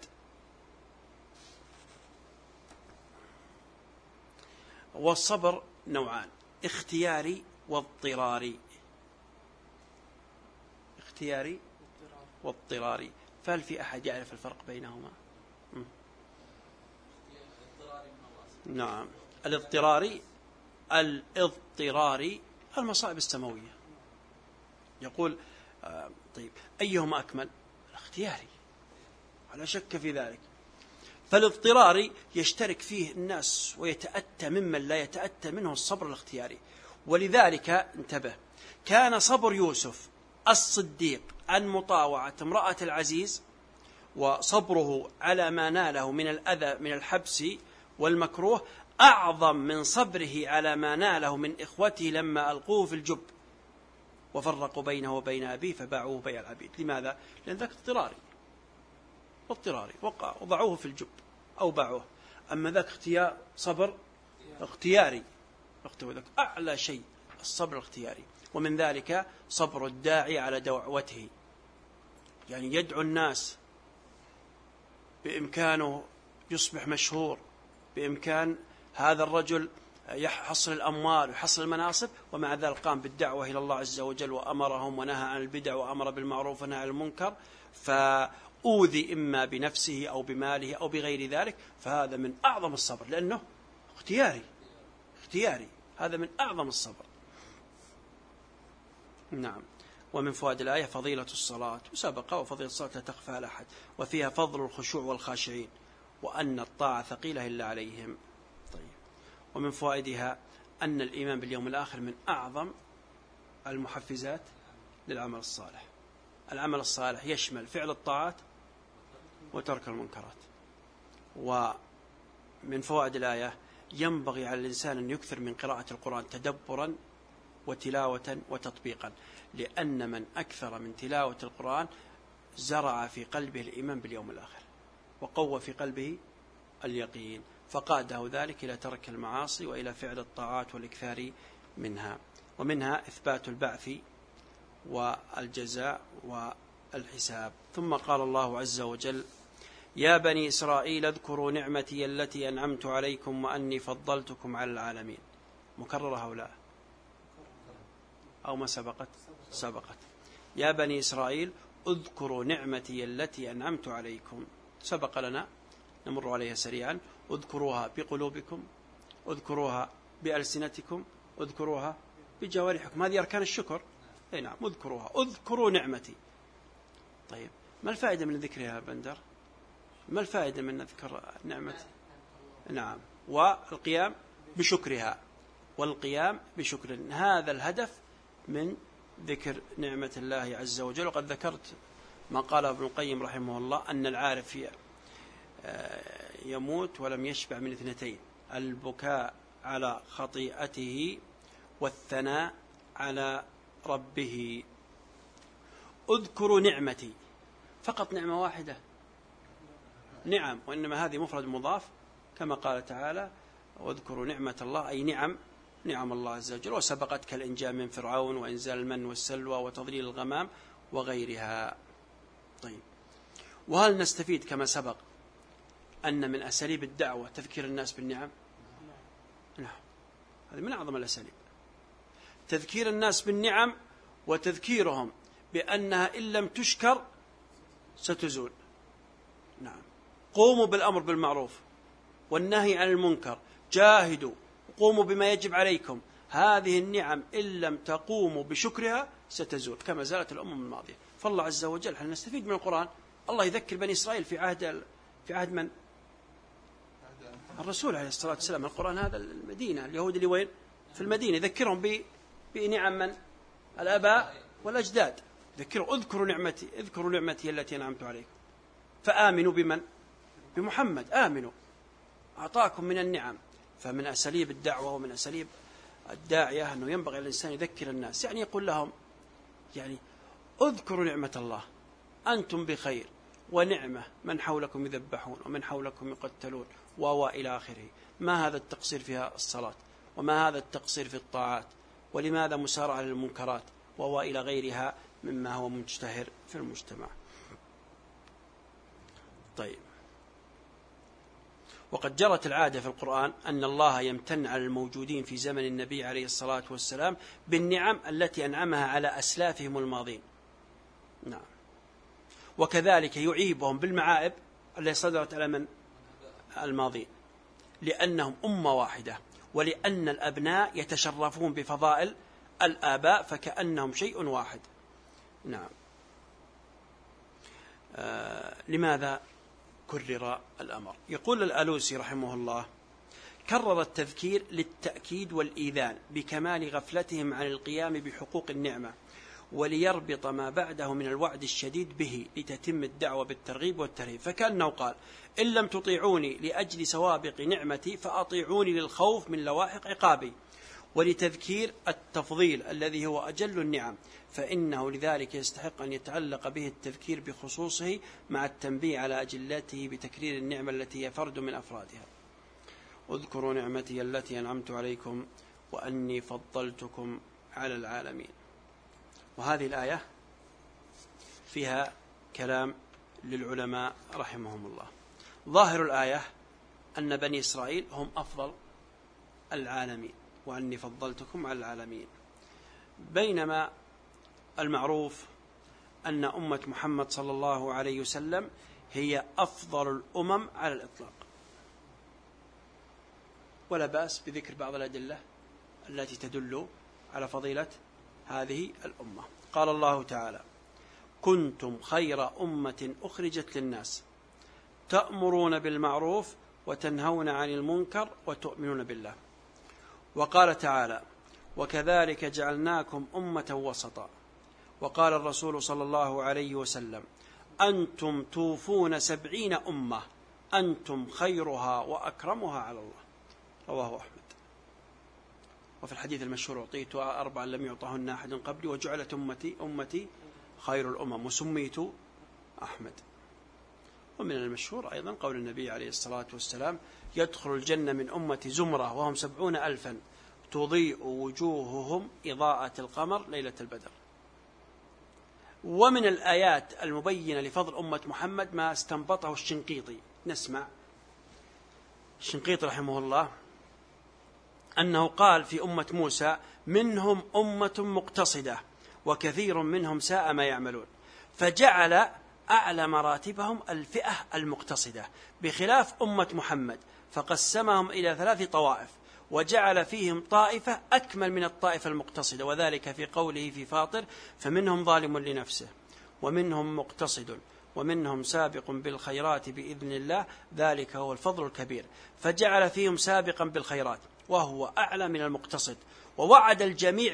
والصبر نوعان: اختياري واضطراري. اختياري واضطراري، فهل في أحد يعرف الفرق بينهما؟ نعم. الاضطراري المصائب السماوية. يقول طيب أيهما أكمل؟ الاختياري، ولا شك في ذلك. فالاضطراري يشترك فيه الناس ويتأتى ممن لا يتأتى منه الصبر الاختياري. ولذلك انتبه، كان صبر يوسف الصديق عن مطاوعة امرأة العزيز وصبره على ما ناله من الأذى من الحبس والمكروه أعظم من صبره على ما ناله من إخوته لما ألقوه في الجب وفرقوا بينه وبين أبيه فباعوه بيع العبيد. لماذا؟ لأن ذاك اضطراري وضعوه في الجب أو باعوه. أما ذاك صبر اختياري، ذاك أعلى شيء الصبر الاختياري. ومن ذلك صبر الداعي على دعوته، يعني يدعو الناس بإمكانه يصبح مشهور، بإمكان هذا الرجل يحصل الأموال ويحصل المناصب، ومع ذلك قام بالدعوة إلى الله عز وجل وأمرهم ونهى عن البدع وأمر بالمعروف ونهى عن المنكر، فأوذي إما بنفسه أو بماله أو بغير ذلك، فهذا من أعظم الصبر لأنه اختياري، هذا من أعظم الصبر. نعم. ومن فوائد الآية فضيلة الصلاة، وسبق وفضيلة الصلاة لا تخفى على أحد، وفيها فضل الخشوع والخاشعين وأن الطاعة ثقيلة إلا عليهم. طيب. ومن فوائدها أن الإيمان باليوم الآخر من أعظم المحفزات للعمل الصالح. العمل الصالح يشمل فعل الطاعات وترك المنكرات. ومن فوائد الآية ينبغي على الإنسان أن يكثر من قراءة القرآن تدبرا وتلاوة وتطبيقا، لأن من أكثر من تلاوة القرآن زرع في قلبه الإيمان باليوم الآخر وقوى في قلبه اليقين، فقاده ذلك إلى ترك المعاصي وإلى فعل الطاعات والإكثار منها. ومنها إثبات البعث والجزاء والحساب. ثم قال الله عز وجل: يا بني إسرائيل اذكروا نعمتي التي أنعمت عليكم وأني فضلتكم على العالمين. مكررة أو لا؟ أو ما سبقت. يا بني إسرائيل اذكروا نعمتي التي أنعمت عليكم، سبق لنا نمر عليها سريعا. اذكروها بقلوبكم، اذكروها بألسنتكم، اذكروها بجوارحكم، هذه أركان الشكر. أي نعم، اذكروا نعمتي. طيب، ما الفائدة من ذكرها بندر؟ ما الفائدة من ذكر نعمة؟ نعم، والقيام بشكر، هذا الهدف من ذكر نعمة الله عز وجل. وقد ذكرت ما قال ابن القيم رحمه الله أن العارف يموت ولم يشبع من اثنتين: البكاء على خطيئته والثناء على ربه. اذكروا نعمتي، فقط نعمة واحدة، نعم، وإنما هذه مفرد مضاف كما قال تعالى: واذكروا نعمة الله، أي نعم الله عز وجل. وسبقت كالإنجاء من فرعون وإنزال المن والسلوى وتضليل الغمام وغيرها. طيب، وهل نستفيد كما سبق أن من أساليب الدعوة تذكير الناس بالنعم؟ نعم، هذه من أعظم الأساليب، تذكير الناس بالنعم وتذكيرهم بأنها إن لم تشكر ستزول. نعم، قوموا بالأمر بالمعروف والنهي عن المنكر، جاهدوا قوموا بما يجب عليكم، هذه النعم إن لم تقوموا بشكرها ستزول كما زالت الأمم الماضية. فالله عز وجل، حنا نستفيد من القرآن، الله يذكر بني إسرائيل في عهد من؟ الرسول عليه الصلاة والسلام. القرآن هذا المدينة، اليهود اللي وين؟ في المدينة، يذكرهم بنعم من؟ الآباء والأجداد، ذكروا اذكروا نعمتي التي أنعمت عليكم فآمنوا بمن؟ بمحمد، آمنوا أعطاكم من النعم. فمن أساليب الدعوة ومن أساليب الداعية أنه ينبغي الإنسان يذكر الناس، يعني يقول لهم يعني اذكروا نعمة الله، أنتم بخير ونعمة، من حولكم يذبحون ومن حولكم يقتلون وإلى آخره. ما هذا التقصير في الصلاة، وما هذا التقصير في الطاعات، ولماذا مسارعة للمنكرات وإلى غيرها مما هو مشتهر في المجتمع. طيب، وقد جرت العادة في القرآن أن الله يمتن على الموجودين في زمن النبي عليه الصلاة والسلام بالنعم التي أنعمها على أسلافهم الماضين. نعم، وكذلك يعيبهم بالمعائب التي صدرت على من؟ الماضين، لأنهم أمة واحدة، ولأن الأبناء يتشرفون بفضائل الآباء فكأنهم شيء واحد. نعم. لماذا كرر الأمر؟ يقول الألوسي رحمه الله: كرر التذكير للتأكيد والإيذان بكمال غفلتهم عن القيام بحقوق النعمة، وليربط ما بعده من الوعد الشديد به لتتم الدعوة بالترغيب والترهيب. فكأنه قال: إن لم تطيعوني لأجل سوابق نعمتي فأطيعوني للخوف من لواحق عقابي، ولتذكير التفضيل الذي هو أجل النعم، فإنه لذلك يستحق أن يتعلق به التذكير بخصوصه مع التنبيه على أجلته بتكرير النعمة التي هي فرد من أفرادها. اذكروا نعمتي التي أنعمت عليكم وأني فضلتكم على العالمين. وهذه الآية فيها كلام للعلماء رحمهم الله. ظاهر الآية أن بني إسرائيل هم أفضل العالمين، وأني فضلتكم على العالمين، بينما المعروف أن أمة محمد صلى الله عليه وسلم هي أفضل الأمم على الإطلاق. ولا بأس بذكر بعض الأدلة التي تدل على فضيلة هذه الأمة. قال الله تعالى: كنتم خير أمة أخرجت للناس تأمرون بالمعروف وتنهون عن المنكر وتؤمنون بالله. وقال تعالى: وكذلك جعلناكم أمة وسطا. وقال الرسول صلى الله عليه وسلم: أنتم توفون 70 أمة أنتم خيرها وأكرمها على الله. رواه أحمد. وفي الحديث المشهور: أعطيت 4 لم يعطهن أحد قبلي وجعلت أمتي خير الأمم وسميت أحمد. ومن المشهور أيضا قول النبي عليه الصلاة والسلام: يدخل الجنة من أمتي زمرة وهم 70,000 تضيء وجوههم إضاءة القمر ليلة البدر. ومن الآيات المبينة لفضل أمة محمد ما استنبطه الشنقيطي. نسمع الشنقيطي رحمه الله أنه قال في أمة موسى: منهم أمة مقتصدة وكثير منهم ساء ما يعملون، فجعل أعلى مراتبهم الفئة المقتصدة، بخلاف أمة محمد فقسمهم إلى 3 طوائف، وجعل فيهم طائفة أكمل من الطائفة المقتصدة، وذلك في قوله في فاطر: فمنهم ظالم لنفسه ومنهم مقتصد ومنهم سابق بالخيرات بإذن الله ذلك هو الفضل الكبير. فجعل فيهم سابقا بالخيرات وهو أعلى من المقتصد، ووعد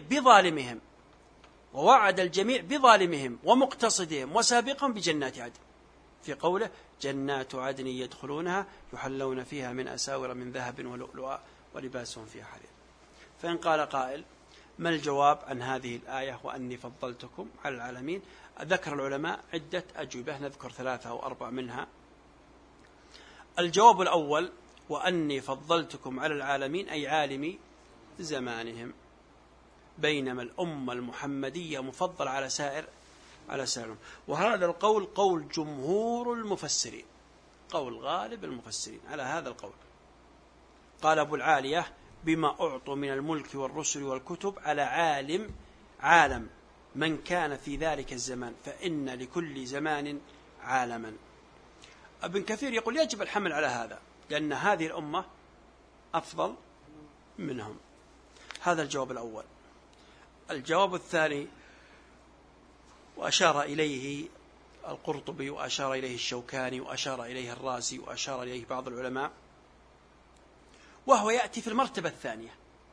الجميع بظالمهم ومقتصدهم وسابقهم بجنات عدن، في قوله: جنات عدن يدخلونها يحلون فيها من أساور من ذهب ولؤلؤا ولباسهم فيها حرير. فإن قال قائل: ما الجواب عن هذه الآية وأني فضلتكم على العالمين؟ ذكر العلماء عدة أجوبة، نذكر 3 أو 4 منها. الجواب الأول: وأني فضلتكم على العالمين أي عالمي زمانهم، بينما الأمة المحمدية مفضل على سائر على سائر. وهذا القول قول جمهور المفسرين، قول غالب المفسرين على هذا القول. قال أبو العالية: بما أعطوا من الملك والرسل والكتب على عالم من كان في ذلك الزمان، فإن لكل زمان عالما. ابن كثير يقول يجب الحمل على هذا، لأن هذه الأمة أفضل منهم. هذا الجواب الأول. الجواب الثاني، وأشار إليه القرطبي وأشار إليه الشوكاني وأشار إليه الرازي وأشار إليه بعض العلماء، وهو يأتي في المرتبة الثانية،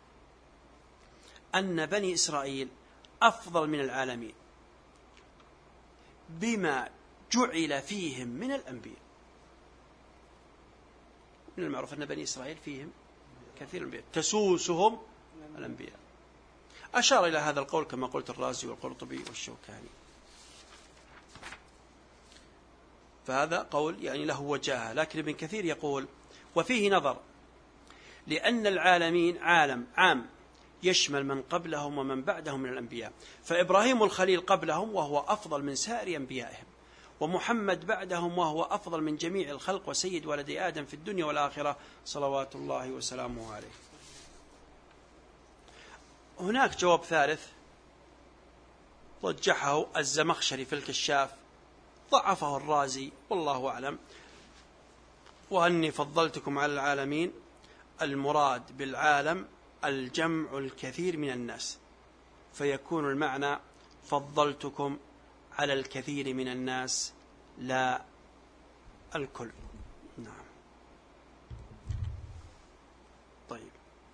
أن بني إسرائيل أفضل من العالمين بما جعل فيهم من الأنبياء. من المعروف أن بني إسرائيل فيهم كثير من الأنبياء تسوسهم الأنبياء. أشار إلى هذا القول كما قلت الرازي والقرطبي والشوكاني. فهذا قول يعني له وجاهة. لكن ابن كثير يقول: وفيه نظر، لأن العالمين عام يشمل من قبلهم ومن بعدهم من الأنبياء، فإبراهيم الخليل قبلهم وهو أفضل من سائر أنبيائهم، ومحمد بعدهم وهو أفضل من جميع الخلق وسيد ولدي آدم في الدنيا والآخرة صلوات الله وسلامه عليه. هناك جواب ثالث رجحه الزمخشري في الكشاف، ضعفه الرازي والله أعلم، وأني فضلتكم على العالمين المراد بالعالم الجمع الكثير من الناس، فيكون المعنى فضلتكم على الكثير من الناس لا الكل. نعم. طيب،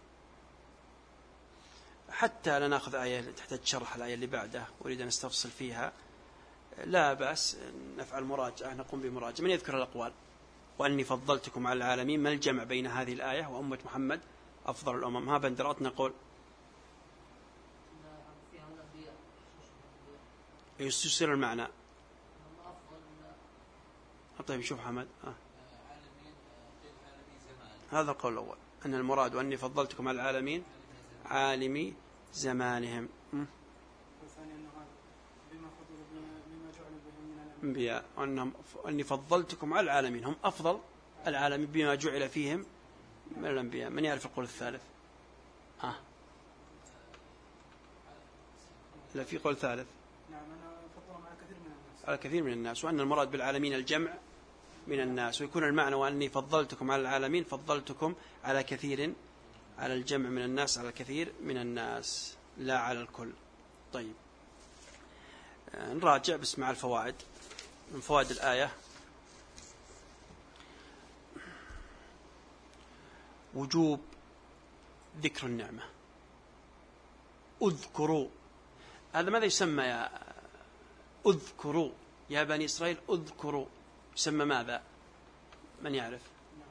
حتى لا نأخذ آية تحتاج شرح الآية اللي بعدها أريد أن نستفصل فيها، لا بأس نفعل مراجعة، نقوم بمراجعة. من يذكر الأقوال؟ وأني فضلتكم على العالمين، ما الجمع بين هذه الآية وأمة محمد أفضل الأمم؟ ها بندرات نقول يستسر المعنى. طيب شوف حمد، هذا القول الأول، أن المراد وأني فضلتكم على العالمين عالمي زمانهم، أنبياء، أني فضلتكم على العالمين، هم أفضل العالمين بما جعل فيهم من الأنبياء. من يعرف القول الثالث؟ لا، في قول ثالث. نعم، أنا فضلهم على كثير من الناس، على كثير من الناس، وأن المراد بالعالمين الجمع من الناس، ويكون المعنى وأني فضلتكم على العالمين، فضلتكم على كثير، على الجمع من الناس، على الكثير من الناس لا على الكل. طيب، نراجع بس مع الفوائد. من فوائد الآية: وجوب ذكر النعمة. اذكروا، هذا ماذا يسمى؟ يا اذكروا يا بني إسرائيل، اذكروا يسمى ماذا؟ من يعرف؟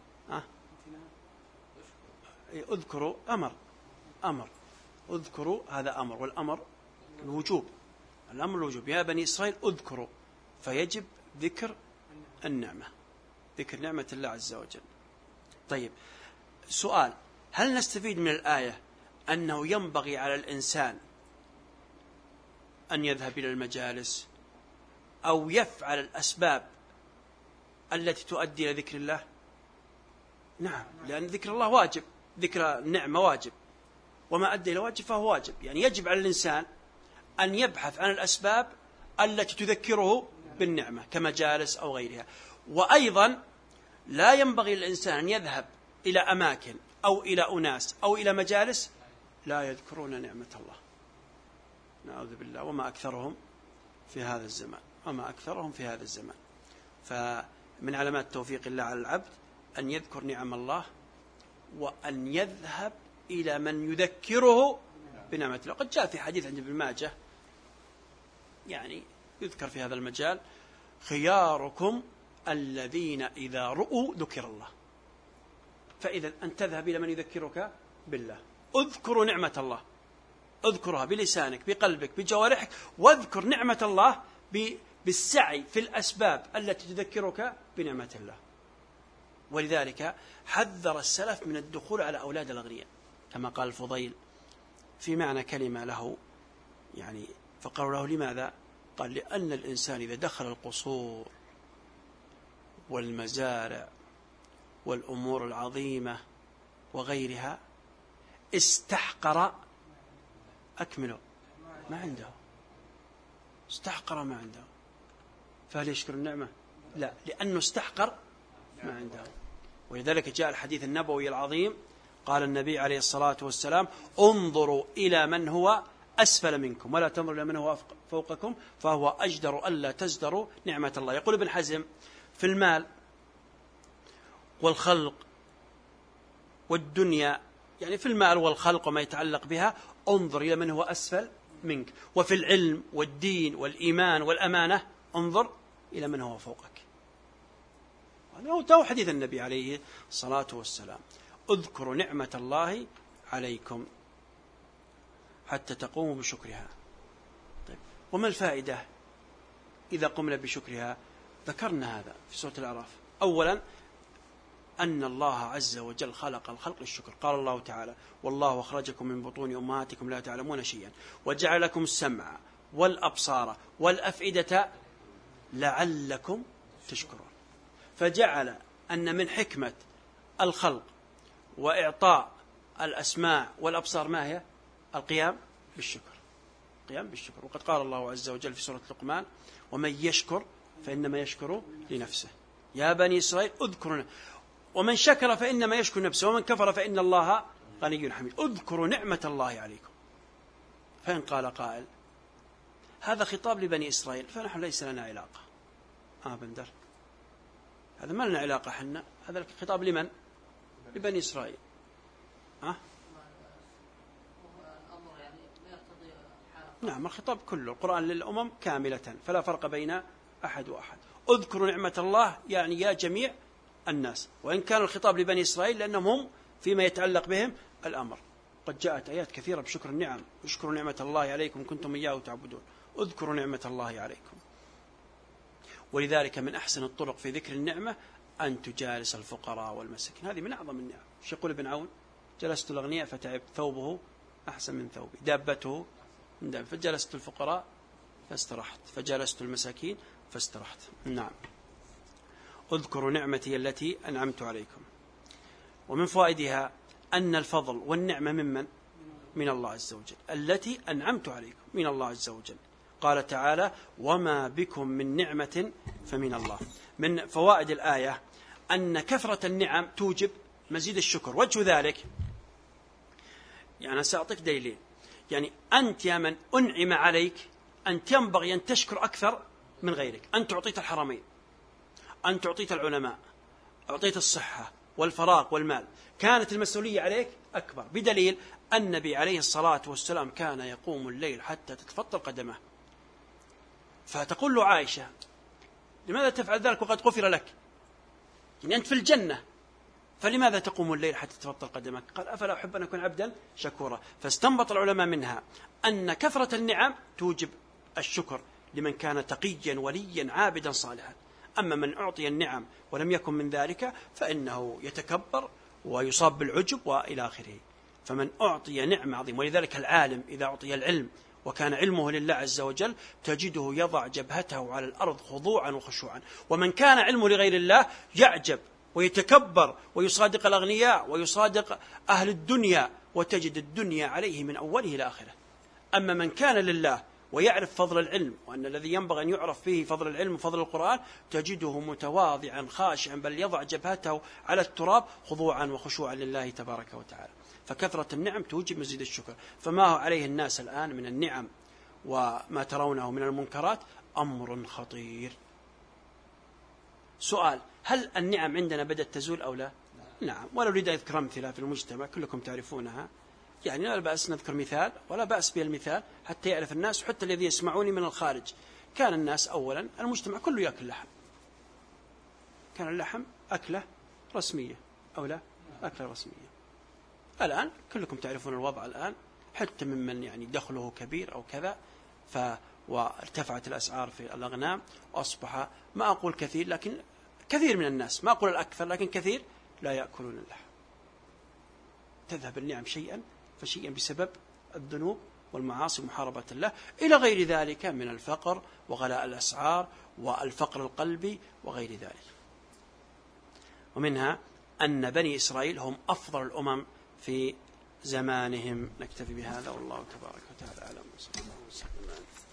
اذكروا أمر، اذكروا هذا أمر، والأمر الوجوب، الأمر الوجوب. يا بني إسرائيل اذكروا، فيجب ذكر النعمة، ذكر نعمة الله عز وجل. طيب، سؤال: هل نستفيد من الآية أنه ينبغي على الإنسان أن يذهب إلى المجالس أو يفعل الأسباب التي تؤدي إلى ذكر الله؟ نعم، لأن ذكر الله واجب، ذكر النعمة واجب، وما أدى إلى واجب فهو واجب. يعني يجب على الإنسان أن يبحث عن الأسباب التي تذكره بالنعمة كمجالس أو غيرها. وأيضا لا ينبغي للإنسان أن يذهب إلى أماكن أو إلى أناس أو إلى مجالس لا يذكرون نعمة الله، نعوذ بالله، وما أكثرهم في هذا الزمان، وما أكثرهم في هذا الزمان. فمن علامات توفيق الله على العبد أن يذكر نعم الله، وأن يذهب إلى من يذكره بنعمة الله. قد جاء في حديث عند ابن ماجه يعني يذكر في هذا المجال: خياركم الذين إذا رؤوا ذكر الله. فإذا أن تذهب إلى من يذكرك بالله، اذكروا نعمة الله، اذكرها بلسانك بقلبك بجوارحك، واذكر نعمة الله بالسعي في الأسباب التي تذكرك بنعمة الله. ولذلك حذر السلف من الدخول على أولاد الأغنياء، كما قال الفضيل في معنى كلمة له، يعني فقالوا له: لماذا؟ قال لأن الإنسان إذا دخل القصور والمزارع والأمور العظيمة وغيرها استحقر أكمله ما عنده، استحقر ما عنده، فهل يشكر النعمة؟ لا، لأنه استحقر ما عنده. ولذلك جاء الحديث النبوي العظيم قال النبي عليه الصلاة والسلام انظروا إلى من هو أسفل منكم ولا تنظروا إلى من هو فوقكم فهو أجدر ألا تزدروا نعمة الله. يقول ابن حزم في المال والخلق والدنيا، يعني في المال والخلق وما يتعلق بها انظر إلى من هو أسفل منك، وفي العلم والدين والإيمان والأمانة انظر إلى من هو فوقك. هذا حديث النبي عليه الصلاة والسلام اذكروا نعمة الله عليكم حتى تقوموا بشكرها. طيب، وما الفائدة إذا قمنا بشكرها؟ ذكرنا هذا في سورة الأعراف. أولا أن الله عز وجل خلق الخلق للشكر. قال الله تعالى والله أخرجكم من بطون أمهاتكم لا تعلمون شيئا وجعل لكم السمع والأبصار والأفئدة لعلكم تشكرون. فجعل أن من حكمة الخلق وإعطاء الأسماع والأبصار ما هي؟ القيام بالشكر، القيام بالشكر. وقد قال الله عز وجل في سورة لقمان ومن يشكر فإنما يشكر لنفسه يا بني إسرائيل اذكروا، ومن شكر فإنما يشكر نفسه ومن كفر فإن الله غني حميد. اذكروا نعمة الله عليكم. فإن قال قائل هذا خطاب لبني إسرائيل فنحن ليس لنا علاقة. بندر هذا ما لنا علاقة حنا، هذا الخطاب لمن؟ لبني إسرائيل. نعم، الخطاب كله القرآن للأمم كاملة فلا فرق بين أحد وأحد. اذكروا نعمة الله يعني يا جميع الناس، وإن كان الخطاب لبني إسرائيل لأنهم هم فيما يتعلق بهم الأمر. قد جاءت آيات كثيرة بشكر النعم. اذكروا نعمة الله عليكم كنتم إياه تعبدون. اذكروا نعمة الله عليكم. ولذلك من أحسن الطرق في ذكر النعمة أن تجالس الفقراء والمساكين، هذه من أعظم النعم. ايش يقول ابن عون؟ جلست الأغنياء فتعب ثوبه أحسن من ثوبي، دابته من داب، فجلست الفقراء فاسترحت، فجلست المساكين فاسترحت. نعم، اذكروا نعمتي التي أنعمت عليكم. ومن فوائدها أن الفضل والنعمة ممن؟ من الله عز وجل. التي أنعمت عليكم من الله عز وجل. قال تعالى وما بكم من نعمة فمن الله. من فوائد الآية أن كثرة النعم توجب مزيد الشكر. وجه ذلك يعني سأعطيك دليلين. يعني أنت يا من أنعم عليك أنت ينبغي أن تشكر أكثر من غيرك. أنت أعطيت الحرمين، أنت أعطيت العلماء، أعطيت الصحة والفراغ والمال، كانت المسؤولية عليك أكبر. بدليل النبي عليه الصلاة والسلام كان يقوم الليل حتى تتفطر قدمه، فتقول له عائشة لماذا تفعل ذلك وقد غفر لك؟ يعني أنت في الجنة فلماذا تقوم الليل حتى تتفطر قدمك؟ قال أفلا أحب أن أكون عبدا شكورا. فاستنبط العلماء منها أن كثرة النعم توجب الشكر لمن كان تقيا وليا عابدا صالحا. أما من أعطي النعم ولم يكن من ذلك فإنه يتكبر ويصاب بالعجب وإلى آخره. فمن أعطي نعمة عظيمة. ولذلك العالم إذا أعطي العلم وكان علمه لله عز وجل تجده يضع جبهته على الأرض خضوعا وخشوعا. ومن كان علمه لغير الله يعجب ويتكبر ويصادق الأغنياء ويصادق أهل الدنيا وتجد الدنيا عليه من أوله إلى آخره. أما من كان لله ويعرف فضل العلم وأن الذي ينبغي أن يعرف فيه فضل العلم وفضل القرآن تجده متواضعا خاشعا بل يضع جبهته على التراب خضوعا وخشوعا لله تبارك وتعالى. فكثرة النعم توجب مزيد الشكر. فما هو عليه الناس الآن من النعم وما ترونه من المنكرات أمر خطير. سؤال: هل النعم عندنا بدأت تزول أو لا؟ نعم. ولا أريد أن أذكر أمثلة في المجتمع كلكم تعرفونها، يعني لا بأس نذكر مثال ولا بأس بالمثال حتى يعرف الناس وحتى الذي يسمعوني من الخارج. كان الناس أولا المجتمع كله يأكل لحم، كان اللحم أكلة رسمية أو لا؟ أكلة رسمية. الآن كلكم تعرفون الوضع الآن، حتى ممن يعني دخله كبير أو كذا وارتفعت الأسعار في الأغنام وأصبح ما أقول كثير لكن كثير من الناس، ما أقول الأكثر لكن كثير لا يأكلون اللحم. تذهب النعم شيئا فشيئا بسبب الذنوب والمعاصي محاربة له، إلى غير ذلك من الفقر وغلاء الأسعار والفقر القلبي وغير ذلك. ومنها أن بني إسرائيل هم أفضل الأمم في زمانهم. نكتفي بهذا والله تبارك وتعالى أعلم.